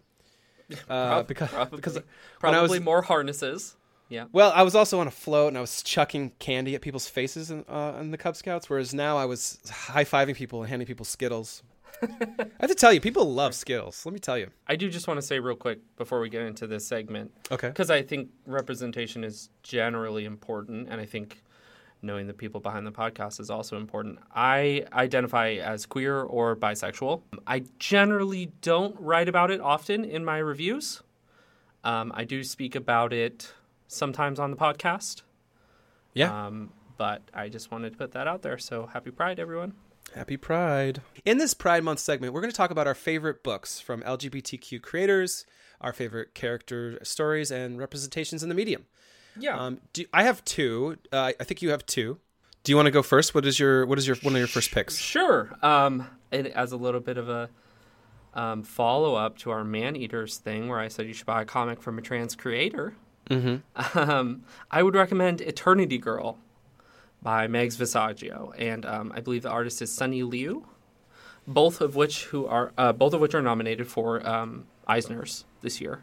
Because probably more harnesses. Yeah. Well, I was also on a float and I was chucking candy at people's faces in the Cub Scouts, whereas now I was high-fiving people and handing people Skittles. I have to tell you, people love Skittles. Let me tell you. I do just want to say real quick before we get into this segment. Okay. Because I think representation is generally important, and I think knowing the people behind the podcast is also important. I identify as queer or bisexual. I generally don't write about it often in my reviews. I do speak about it sometimes on the podcast. Yeah. But I just wanted to put that out there. So happy Pride, everyone. Happy Pride. In this Pride Month segment, we're going to talk about our favorite books from LGBTQ creators, our favorite character stories, and representations in the medium. Yeah. I have two. I think you have two. Do you want to go first? What is one of your first picks? Sure. As a little bit of a follow-up to our Man-Eaters thing where I said you should buy a comic from a trans creator, I would recommend Eternity Girl by Megs Visaggio, and I believe the artist is Sunny Liu, both of which are nominated for Eisners this year.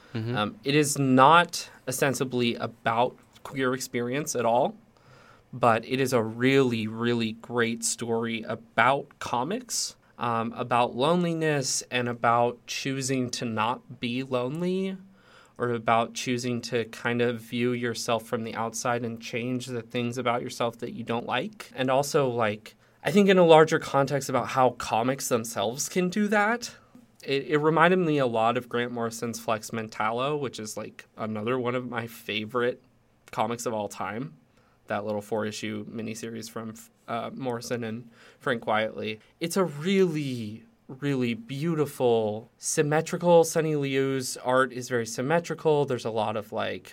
It is not ostensibly about queer experience at all, but it is a really, really great story about comics, about loneliness, and about choosing to not be lonely, or about choosing to kind of view yourself from the outside and change the things about yourself that you don't like. And also, like, I think in a larger context about how comics themselves can do that. It reminded me a lot of Grant Morrison's Flex Mentallo, which is like another one of my favorite comics of all time. That little 4-issue miniseries from Morrison and Frank Quitely. It's a really, really beautiful, symmetrical. Sunny Liu's art is very symmetrical. There's a lot of like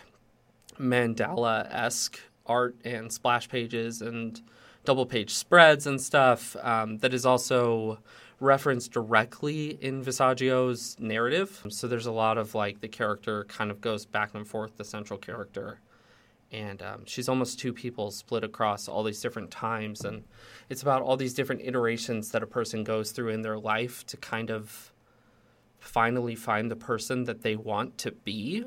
Mandela-esque art and splash pages and double page spreads and stuff that is also referenced directly in Visaggio's narrative. So there's a lot of like the character kind of goes back and forth, the central character. And she's almost two people split across all these different times. And it's about all these different iterations that a person goes through in their life to kind of finally find the person that they want to be,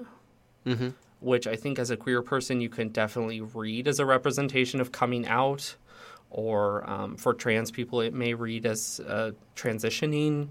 which I think as a queer person you can definitely read as a representation of coming out. Or for trans people, it may read as transitioning.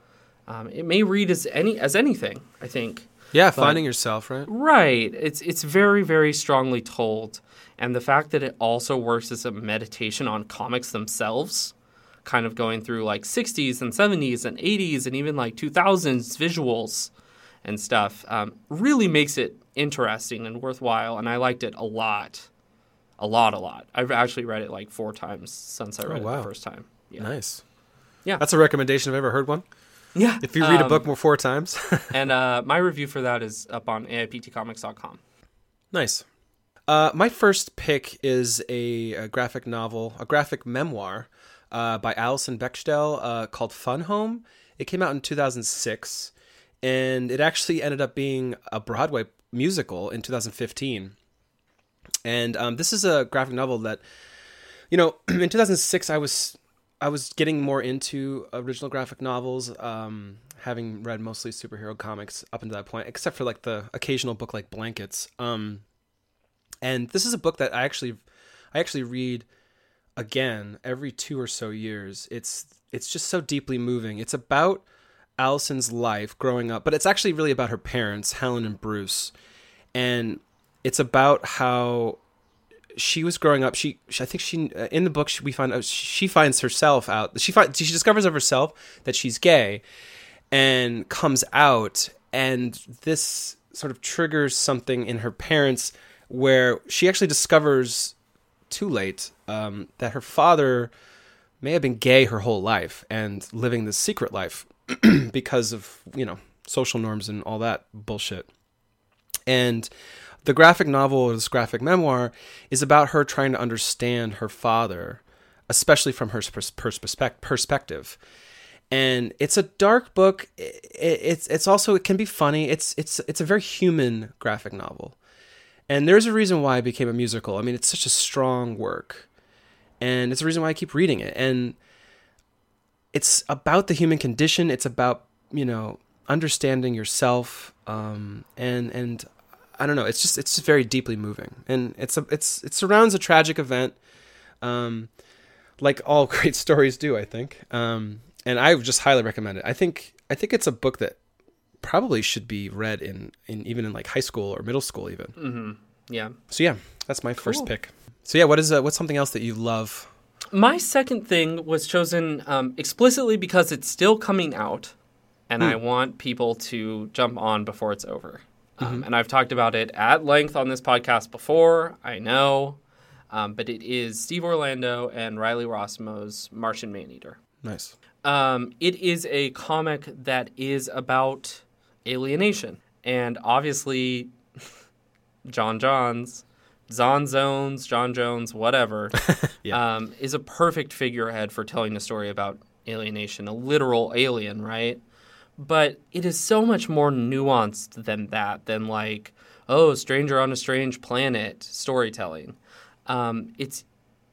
It may read as anything, I think. Yeah, finding yourself, right? Right. It's very, very strongly told. And the fact that it also works as a meditation on comics themselves, kind of going through like 60s and 70s and 80s and even like 2000s visuals and stuff, really makes it interesting and worthwhile. And I liked it a lot. A lot. I've actually read it like 4 times since I read it the first time. Yeah. Nice. Yeah. That's a recommendation if I've ever heard one. Yeah. If you read a book 4 times. And my review for that is up on AIPTcomics.com. Nice. My first pick is a graphic novel, a graphic memoir by Alison Bechdel called Fun Home. It came out in 2006, and it actually ended up being a Broadway musical in 2015. And this is a graphic novel that, in 2006 I was getting more into original graphic novels, having read mostly superhero comics up until that point, except for like the occasional book like Blankets. And this is a book that I actually read again every 2 or so years. It's just so deeply moving. It's about Alison's life growing up, but it's actually really about her parents, Helen and Bruce. And it's about how she was growing up. I think in the book we find out she finds herself out. She discovers of herself that she's gay, and comes out. And this sort of triggers something in her parents, where she actually discovers too late that her father may have been gay her whole life and living this secret life because of social norms and all that bullshit. And the graphic novel, this graphic memoir, is about her trying to understand her father, especially from her perspective. And it's a dark book. It's also, it can be funny. It's a very human graphic novel. And there's a reason why it became a musical. I mean, it's such a strong work. And it's the reason why I keep reading it. And it's about the human condition. It's about, understanding yourself. And I don't know. It's just very deeply moving. And it surrounds a tragic event, like all great stories do, I think. And I would just highly recommend it. I think it's a book that probably should be read in even in like high school or middle school even. Mm-hmm. Yeah. So yeah, that's my first pick. So yeah, what's something else that you love? My second thing was chosen explicitly because it's still coming out, and I want people to jump on before it's over. And I've talked about it at length on this podcast before, I know, but it is Steve Orlando and Riley Rossmo's Martian Maneater. Nice. It is a comic that is about alienation. And obviously, John Jones, whatever, is a perfect figurehead for telling a story about alienation, a literal alien, right? But it is so much more nuanced than that, than like, stranger on a strange planet storytelling. It's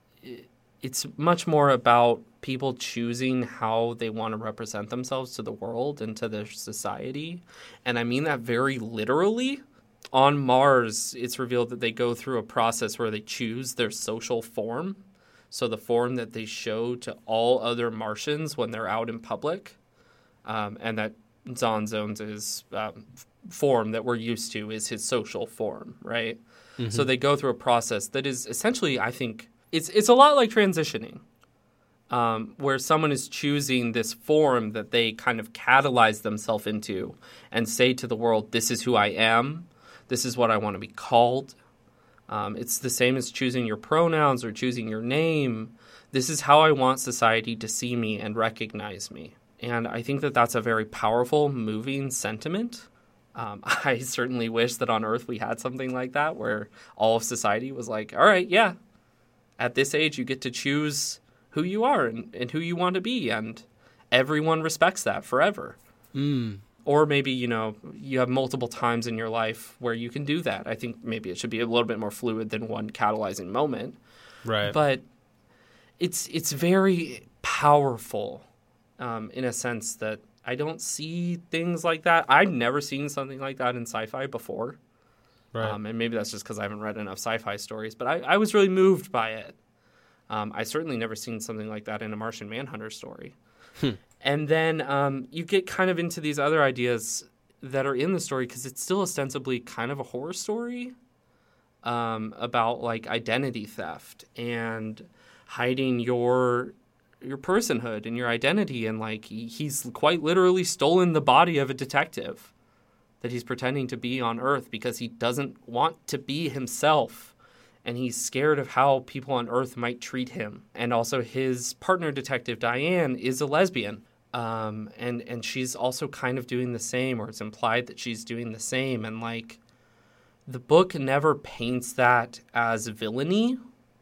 much more about people choosing how they want to represent themselves to the world and to their society. And I mean that very literally. On Mars, it's revealed that they go through a process where they choose their social form. So the form that they show to all other Martians when they're out in public. And that Zonzone's form that we're used to is his social form, right? Mm-hmm. So they go through a process that is essentially, I think, it's a lot like transitioning. Where someone is choosing this form that they kind of catalyze themselves into and say to the world, this is who I am, this is what I want to be called. It's the same as choosing your pronouns or choosing your name. This is how I want society to see me and recognize me. And I think that that's a very powerful, moving sentiment. I certainly wish that on Earth we had something like that, where all of society was like, all right, yeah, at this age you get to choose who you are and who you want to be, and everyone respects that forever. Or maybe, you have multiple times in your life where you can do that. I think maybe it should be a little bit more fluid than one catalyzing moment. Right. But it's very powerful in a sense that I don't see things like that. I've never seen something like that in sci-fi before. Right. And maybe that's just because I haven't read enough sci-fi stories. But I was really moved by it. I certainly never seen something like that in a Martian Manhunter story. And then you get kind of into these other ideas that are in the story because it's still ostensibly kind of a horror story about like identity theft and hiding your personhood and your identity. And like he's quite literally stolen the body of a detective that he's pretending to be on Earth because he doesn't want to be himself. and he's scared of how people on Earth might treat him. And also his partner, Detective Diane, is a lesbian. And she's also kind of doing the same, or it's implied that she's doing the same. And, like, the book never paints that as villainy.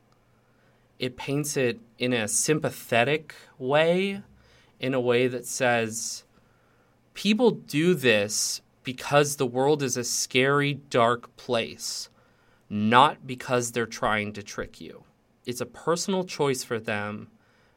It paints it in a sympathetic way, in a way that says, people do this because the world is a scary, dark place, not because they're trying to trick you. It's a personal choice for them,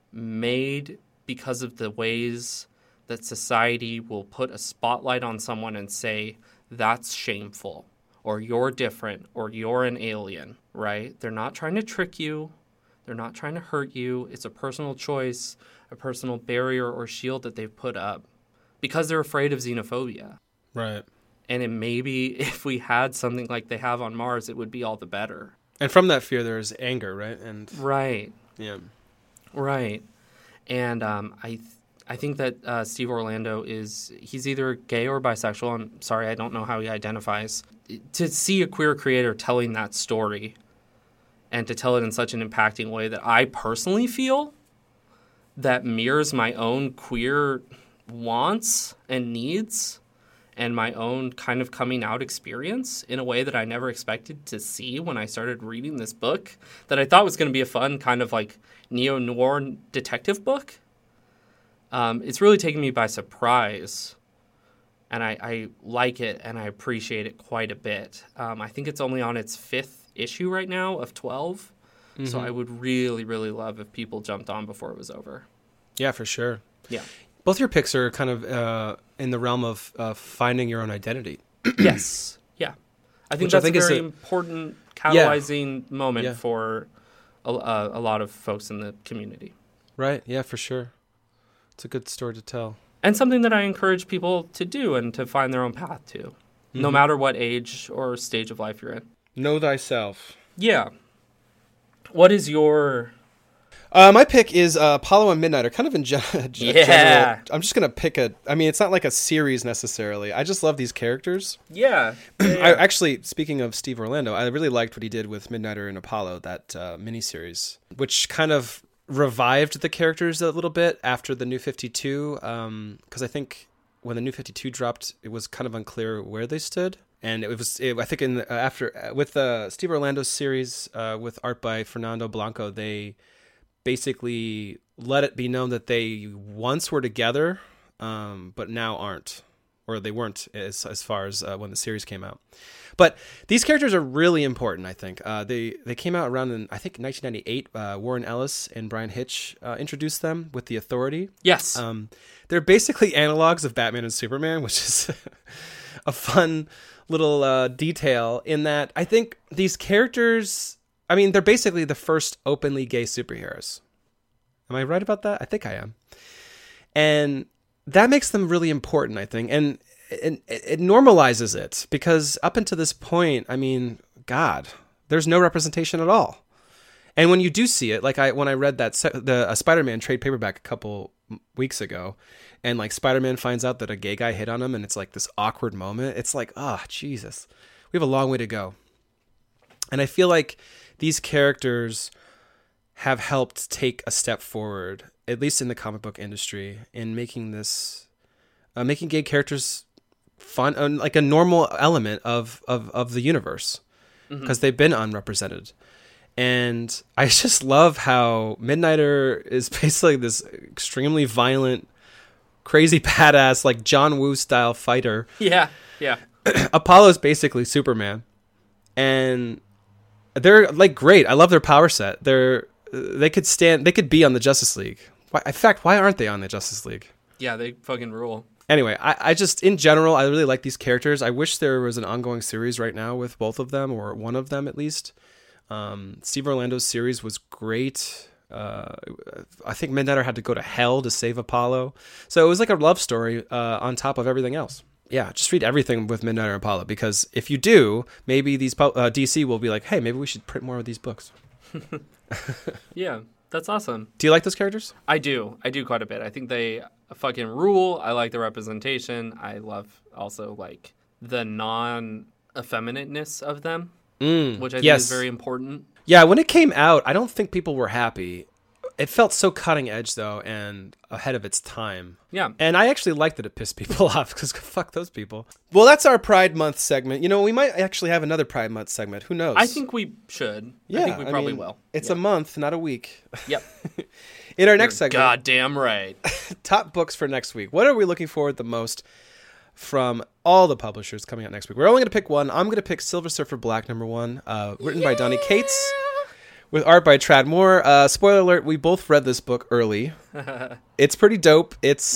made because of the ways that society will put a spotlight on someone and say, that's shameful, or you're different, or you're an alien, right? They're not trying to trick you. They're not trying to hurt you. It's a personal choice, a personal barrier or shield that they've put up because they're afraid of xenophobia. Right. And it maybe if we had something like they have on Mars, it would be all the better. And from that fear, there's anger, right? And right. Yeah. Right. And I think that Steve Orlando he's either gay or bisexual. I'm sorry, I don't know how he identifies. To see a queer creator telling that story and to tell it in such an impacting way that I personally feel that mirrors my own queer wants and needs and my own kind of coming out experience in a way that I never expected to see when I started reading this book, that I thought was going to be a fun kind of like neo-noir detective book. It's really taken me by surprise, and I like it and I appreciate it quite a bit. I think it's only on its 5th issue right now of 12, so I would really, really love if people jumped on before it was over. Yeah, for sure. Yeah. Both your picks are kind of in the realm of finding your own identity. Yes. Yeah. I think that's a very important catalyzing moment for a lot of folks in the community. Right. Yeah, for sure. It's a good story to tell. And something that I encourage people to do and to find their own path to, no matter what age or stage of life you're in. Know thyself. Yeah. What is your... My pick is Apollo and Midnighter, kind of in general. I'm just going to pick it's not like a series necessarily. I just love these characters. Yeah. Actually, speaking of Steve Orlando, I really liked what he did with Midnighter and Apollo, that miniseries, which kind of revived the characters a little bit after the New 52, because I think when the New 52 dropped, it was kind of unclear where they stood. And I think with the Steve Orlando series with art by Fernando Blanco, they basically let it be known that they once were together, but now aren't, or they weren't as far as when the series came out. But these characters are really important, I think. They came out around in, I think, 1998. Warren Ellis and Brian Hitch introduced them with The Authority. Yes. They're basically analogs of Batman and Superman, which is a fun little detail in that I think these characters... they're basically the first openly gay superheroes. Am I right about that? I think I am. And that makes them really important, I think. And it normalizes it, because up until this point, God, there's no representation at all. And when you do see it, like when I read that the Spider-Man trade paperback a couple weeks ago, and like Spider-Man finds out that a gay guy hit on him, and it's like this awkward moment. It's like, Jesus, we have a long way to go. And I feel like these characters have helped take a step forward, at least in the comic book industry, in making this, making gay characters fun, like a normal element of the universe, because they've been unrepresented. And I just love how Midnighter is basically this extremely violent, crazy badass, like John Woo style fighter. Yeah, yeah. Apollo's basically Superman, and they're like great. I love their power set. They could be on the Justice League. In fact, why aren't they on the Justice League? Yeah, they fucking rule. Anyway, I just, in general, I really like these characters. I wish there was an ongoing series right now with both of them, or one of them at least. Steve Orlando's series was great. I think Midnighter had to go to hell to save Apollo. So it was like a love story on top of everything else. Yeah, just read everything with Midnighter and Apollo, because if you do, maybe these DC will be like, hey, maybe we should print more of these books. Yeah, that's awesome. Do you like those characters? I do quite a bit. I think they fucking rule. I like the representation. I love also like the non-effeminateness of them, which I think is very important. Yeah, when it came out, I don't think people were happy. It felt so cutting edge, though, and ahead of its time. Yeah. And I actually liked that it pissed people off, because fuck those people. Well, that's our Pride Month segment. You know, we might actually have another Pride Month segment. Who knows? I think we should. Yeah, I think we probably will. It's a month, not a week. Yep. In our next segment, goddamn right. top books for next week. What are we looking forward the most from all the publishers coming out next week? We're only going to pick one. I'm going to pick Silver Surfer Black #1, written by Donny Cates, with art by Tradd Moore. Spoiler alert, we both read this book early. It's pretty dope. It's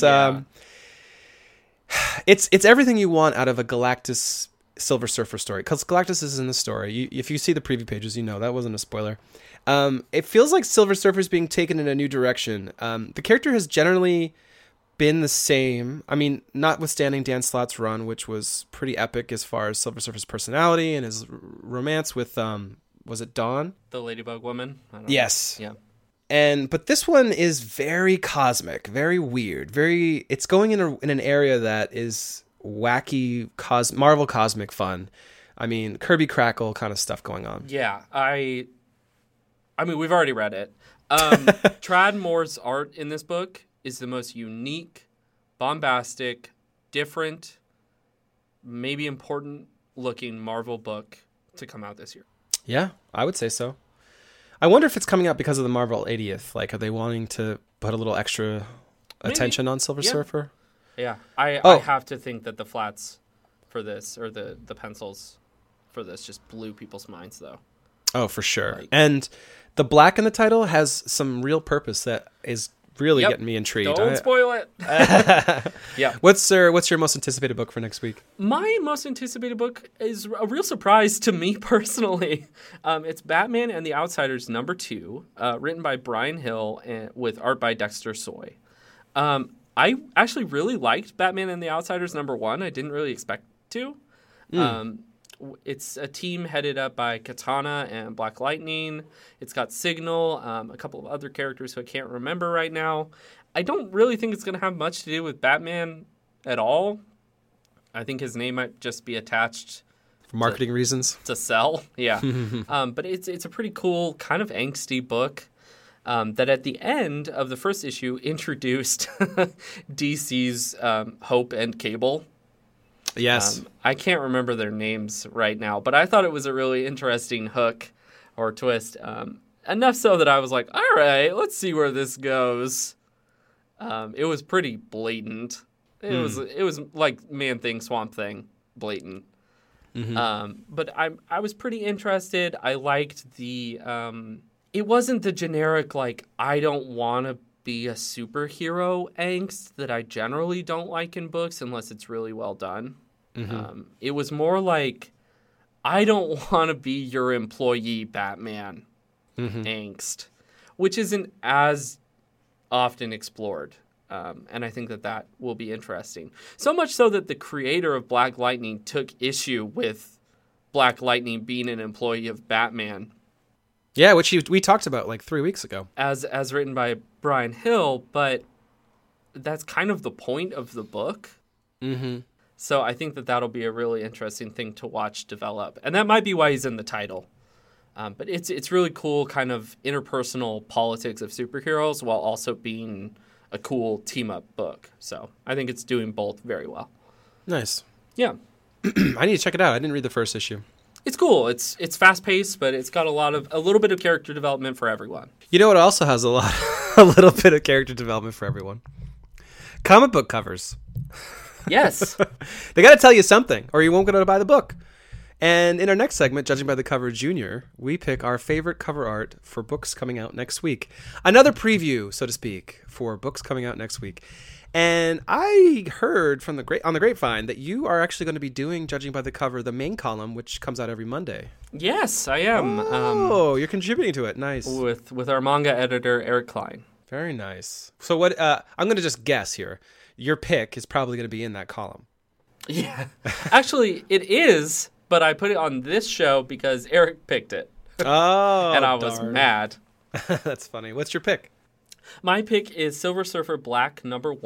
it's everything you want out of a Galactus Silver Surfer story, because Galactus is in the story. If you see the preview pages, you know that wasn't a spoiler. It feels like Silver Surfer is being taken in a new direction. The character has generally been the same. I mean, notwithstanding Dan Slott's run, which was pretty epic as far as Silver Surfer's personality and his romance with, was it Dawn? The Ladybug Woman? I don't Yes. know. Yeah. But this one is very cosmic, very weird, it's going in an area that is wacky, Marvel cosmic fun. I mean, Kirby Crackle kind of stuff going on. Yeah, I mean, we've already read it. Tradd Moore's art in this book is the most unique, bombastic, different, maybe important looking Marvel book to come out this year. Yeah, I would say so. I wonder if it's coming out because of the Marvel 80th. Like, are they wanting to put a little extra attention on Silver Surfer? Yeah, I have to think that the flats for this, or the pencils for this, just blew people's minds, though. Oh, for sure. And the black in the title has some real purpose that is really getting me intrigued. Don't spoil it. Yeah. What's your most anticipated book for next week? My most anticipated book is a real surprise to me personally. It's Batman and the Outsiders #2, written by Brian Hill and with art by Dexter Soy. I actually really liked Batman and the Outsiders #1. I didn't really expect to. It's a team headed up by Katana and Black Lightning. It's got Signal, a couple of other characters who I can't remember right now. I don't really think it's going to have much to do with Batman at all. I think his name might just be attached for marketing reasons to sell. Yeah. But it's a pretty cool, kind of angsty book that at the end of the first issue introduced DC's Hope and Cable. Yes. I can't remember their names right now, but I thought it was a really interesting hook or twist. Enough so that I was like, all right, let's see where this goes. It was pretty blatant. It was like Man Thing, Swamp Thing, blatant. Mm-hmm. But I was pretty interested. I liked the... it wasn't the generic, like, I don't want to be a superhero angst that I generally don't like in books unless it's really well done. Mm-hmm. It was more like, I don't want to be your employee Batman angst, which isn't as often explored. And I think that will be interesting. So much so that the creator of Black Lightning took issue with Black Lightning being an employee of Batman. Yeah, which we talked about like 3 weeks ago. As written by Brian Hill, but that's kind of the point of the book. Mm-hmm. So I think that'll be a really interesting thing to watch develop. And that might be why he's in the title. But it's really cool kind of interpersonal politics of superheroes while also being a cool team-up book. So I think it's doing both very well. Nice. Yeah. I need to check it out. I didn't read the first issue. It's cool. It's fast-paced, but it's got a little bit of character development for everyone. You know what also has a little bit of character development for everyone? Comic book covers. Yes. They got to tell you something, or you won't go to buy the book. And in our next segment, Judging by the Cover Junior, we pick our favorite cover art for books coming out next week. Another preview, so to speak, for books coming out next week. And I heard on the grapevine that you are actually going to be doing Judging by the Cover, the main column, which comes out every Monday. Yes, I am. You're contributing to it. Nice. With our manga editor, Eric Klein. Very nice. So what? I'm going to just guess here. Your pick is probably going to be in that column. Yeah. Actually, it is, but I put it on this show because Eric picked it. Oh, and I was mad. That's funny. What's your pick? My pick is Silver Surfer Black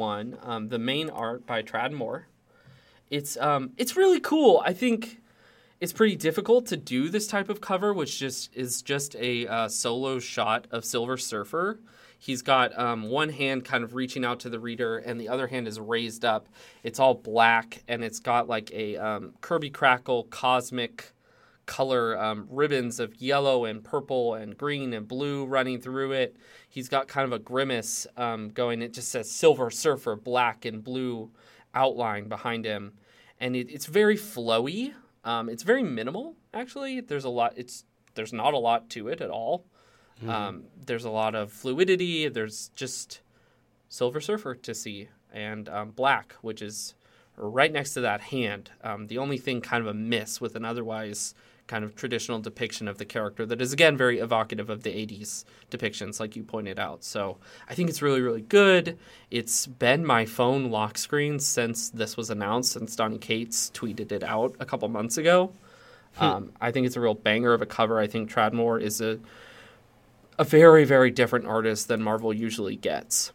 #1, the main art by Tradd Moore. It's really cool. I think It's pretty difficult to do this type of cover, which is just a solo shot of Silver Surfer. He's got one hand kind of reaching out to the reader, and the other hand is raised up. It's all black, and it's got like a Kirby Crackle cosmic color ribbons of yellow and purple and green and blue running through it. He's got kind of a grimace going. It just says Silver Surfer, black and blue outline behind him. And it's very flowy. It's very minimal, actually. There's not a lot to it at all. There's a lot of fluidity. There's just Silver Surfer to see, and black, which is right next to that hand. The only thing kind of amiss with an otherwise kind of traditional depiction of the character that is, again, very evocative of the 80s depictions, like you pointed out. So I think it's really, really good. It's been my phone lock screen since this was announced, since Donny Cates tweeted it out a couple months ago. I think it's a real banger of a cover. I think Tradmore is a very, very different artist than Marvel usually gets.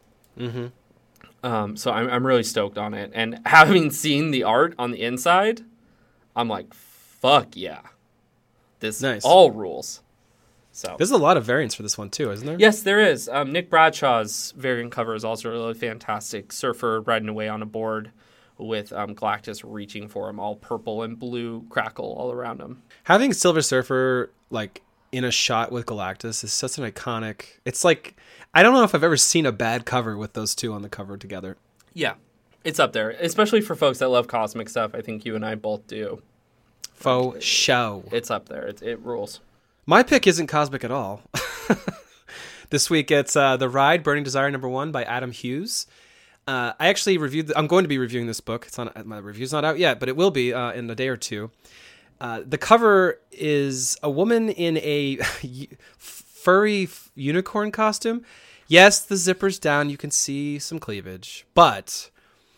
So I'm really stoked on it. And having seen the art on the inside, I'm like, fuck yeah. This all rules. So there's a lot of variants for this one too, isn't there? Yes, there is. Nick Bradshaw's variant cover is also really fantastic. Surfer riding away on a board with Galactus reaching for him, all purple and blue crackle all around him. Having Silver Surfer like in a shot with Galactus is such an iconic. It's like, I don't know if I've ever seen a bad cover with those two on the cover together. Yeah, it's up there, especially for folks that love cosmic stuff. I think you and I both do. Faux show. It's up there. It rules. My pick isn't cosmic at all. This week it's The Ride, Burning Desire #1 by Adam Hughes. I actually I'm going to be reviewing this book. My review's not out yet, but it will be in a day or two. The cover is a woman in a furry unicorn costume. Yes, the zipper's down. You can see some cleavage, but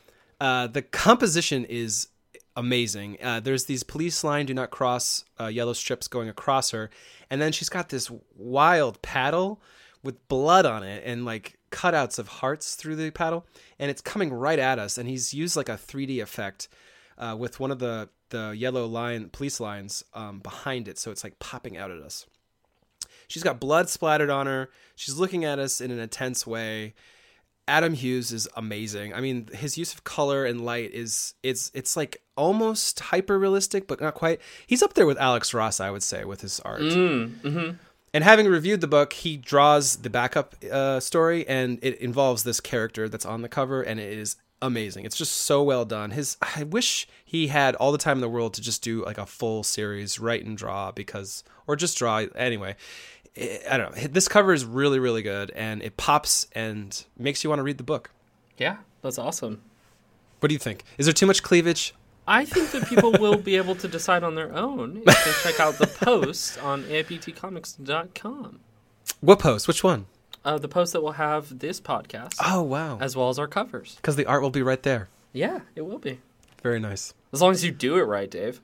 the composition is amazing. There's these police line, do not cross yellow strips going across her. And then she's got this wild paddle with blood on it and like cutouts of hearts through the paddle. And it's coming right at us. And he's used like a 3D effect with one of the yellow police lines behind it. So it's like popping out at us. She's got blood splattered on her. She's looking at us in an intense way. Adam Hughes is amazing. I mean, his use of color and light it's like almost hyper realistic, but not quite. He's up there with Alex Ross, I would say, with his art. And having reviewed the book, he draws the backup story, and it involves this character that's on the cover, and it is amazing. It's just so well done. I wish he had all the time in the world to just do like a full series, write and draw, or just draw anyway. I don't know. This cover is really, really good, and it pops and makes you want to read the book. Yeah, that's awesome. What do you think? Is there too much cleavage? I think that people will be able to decide on their own if they check out the post on AIPTcomics.com. What post? Which one? The post that will have this podcast. Oh, wow. As well as our covers. Because the art will be right there. Yeah, it will be. Very nice. As long as you do it right, Dave.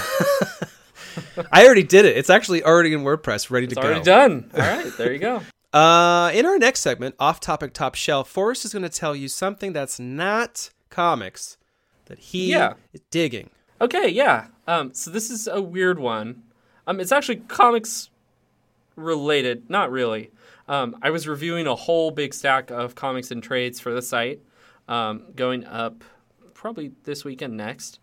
I already did it. It's actually already in WordPress, ready to go. It's already done. All right, there you go. In our next segment, Off Topic Top Shelf, Forrest is going to tell you something that's not comics that he is digging. Okay, yeah. So this is a weird one. It's actually comics related. Not really. I was reviewing a whole big stack of comics and trades for the site, going up probably this weekend next.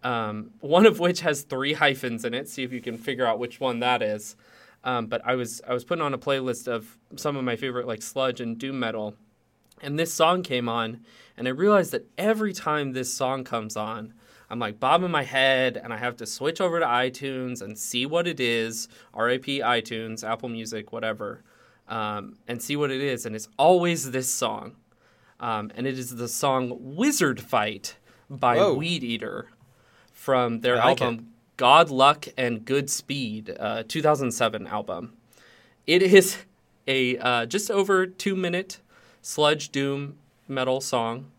One of which has 3 hyphens in it. See if you can figure out which one that is. But I was putting on a playlist of some of my favorite like sludge and doom metal, and this song came on, and I realized that every time this song comes on, I'm like bobbing my head, and I have to switch over to iTunes and see what it is. RIP iTunes, Apple Music, whatever, and see what it is. And it's always this song, and it is the song "Wizard Fight" by Weed Eater. From their album God Luck and Good Speed, 2007 album. It is a just over 2-minute sludge doom metal song,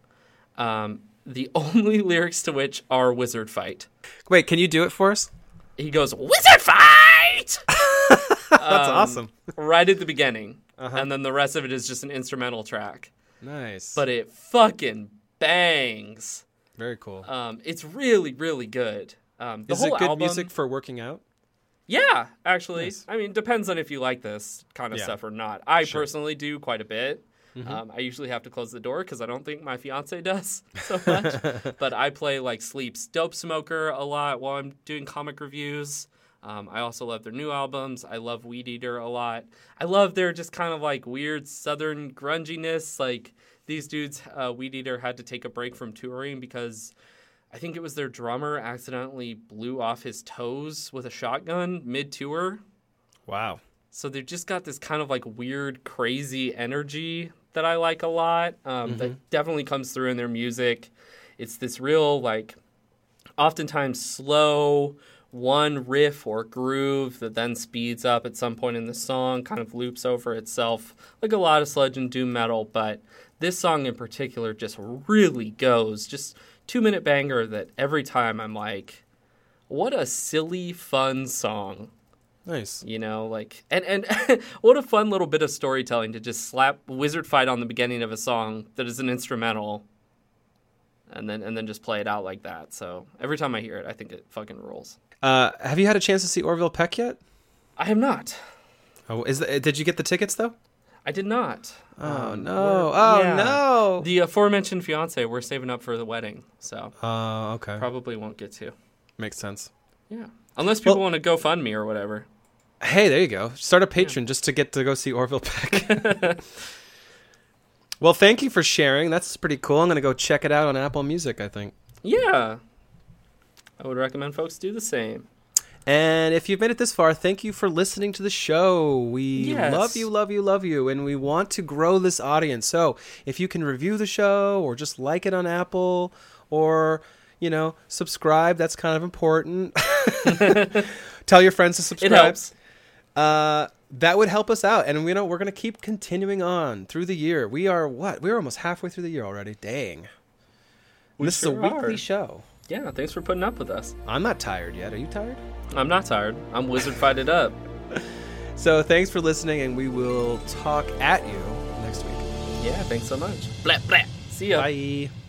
the only lyrics to which are "Wizard Fight." Wait, can you do it for us? He goes, "Wizard Fight!" That's awesome. Right at the beginning. And then the rest of it is just an instrumental track. Nice. But it fucking bangs. Very cool. It's really, really good. The Is whole it good album, music for working out? Yeah, actually. Nice. I mean, depends on if you like this kind of stuff or not. I Sure. personally do quite a bit. Mm-hmm. I usually have to close the door because I don't think my fiance does so much. But I play like Sleep's Dope Smoker a lot while I'm doing comic reviews. I also love their new albums. I love Weed Eater a lot. I love their just kind of like weird southern grunginess. Like these dudes, Weed Eater had to take a break from touring because I think it was their drummer accidentally blew off his toes with a shotgun mid-tour. Wow. So they've just got this kind of like weird, crazy energy that I like a lot. That definitely comes through in their music. It's this real, like, oftentimes slow one riff or groove that then speeds up at some point in the song, kind of loops over itself, like a lot of sludge and doom metal. But this song in particular just really goes, just 2-minute banger that every time I'm like, what a silly, fun song. Nice. You know, like, and what a fun little bit of storytelling to just slap Wizard Fight on the beginning of a song that is an instrumental and then just play it out like that. So every time I hear it, I think it fucking rules. Have you had a chance to see Orville Peck yet? I have not. Oh, did you get the tickets though? I did not. Oh no! No! The aforementioned fiance, we're saving up for the wedding, so okay. probably won't get to. Makes sense. Yeah, unless people want to GoFundMe or whatever. Hey, there you go. Start a Patreon just to get to go see Orville Peck. Well, thank you for sharing. That's pretty cool. I'm gonna go check it out on Apple Music, I think. Yeah, I would recommend folks do the same. And if you've made it this far, thank you for listening to the show. We love you, and we want to grow this audience. So if you can review the show or just like it on Apple or, subscribe, that's kind of important. Tell your friends to subscribe. It helps. That would help us out. And, we're going to keep continuing on through the year. We are We're almost halfway through the year already. Dang. This is a weekly show. Yeah, thanks for putting up with us. I'm not tired yet. Are you tired? I'm not tired. I'm Wizard Fight It Up. So thanks for listening, and we will talk at you next week. Yeah, thanks so much. Blah, blah. See ya. Bye.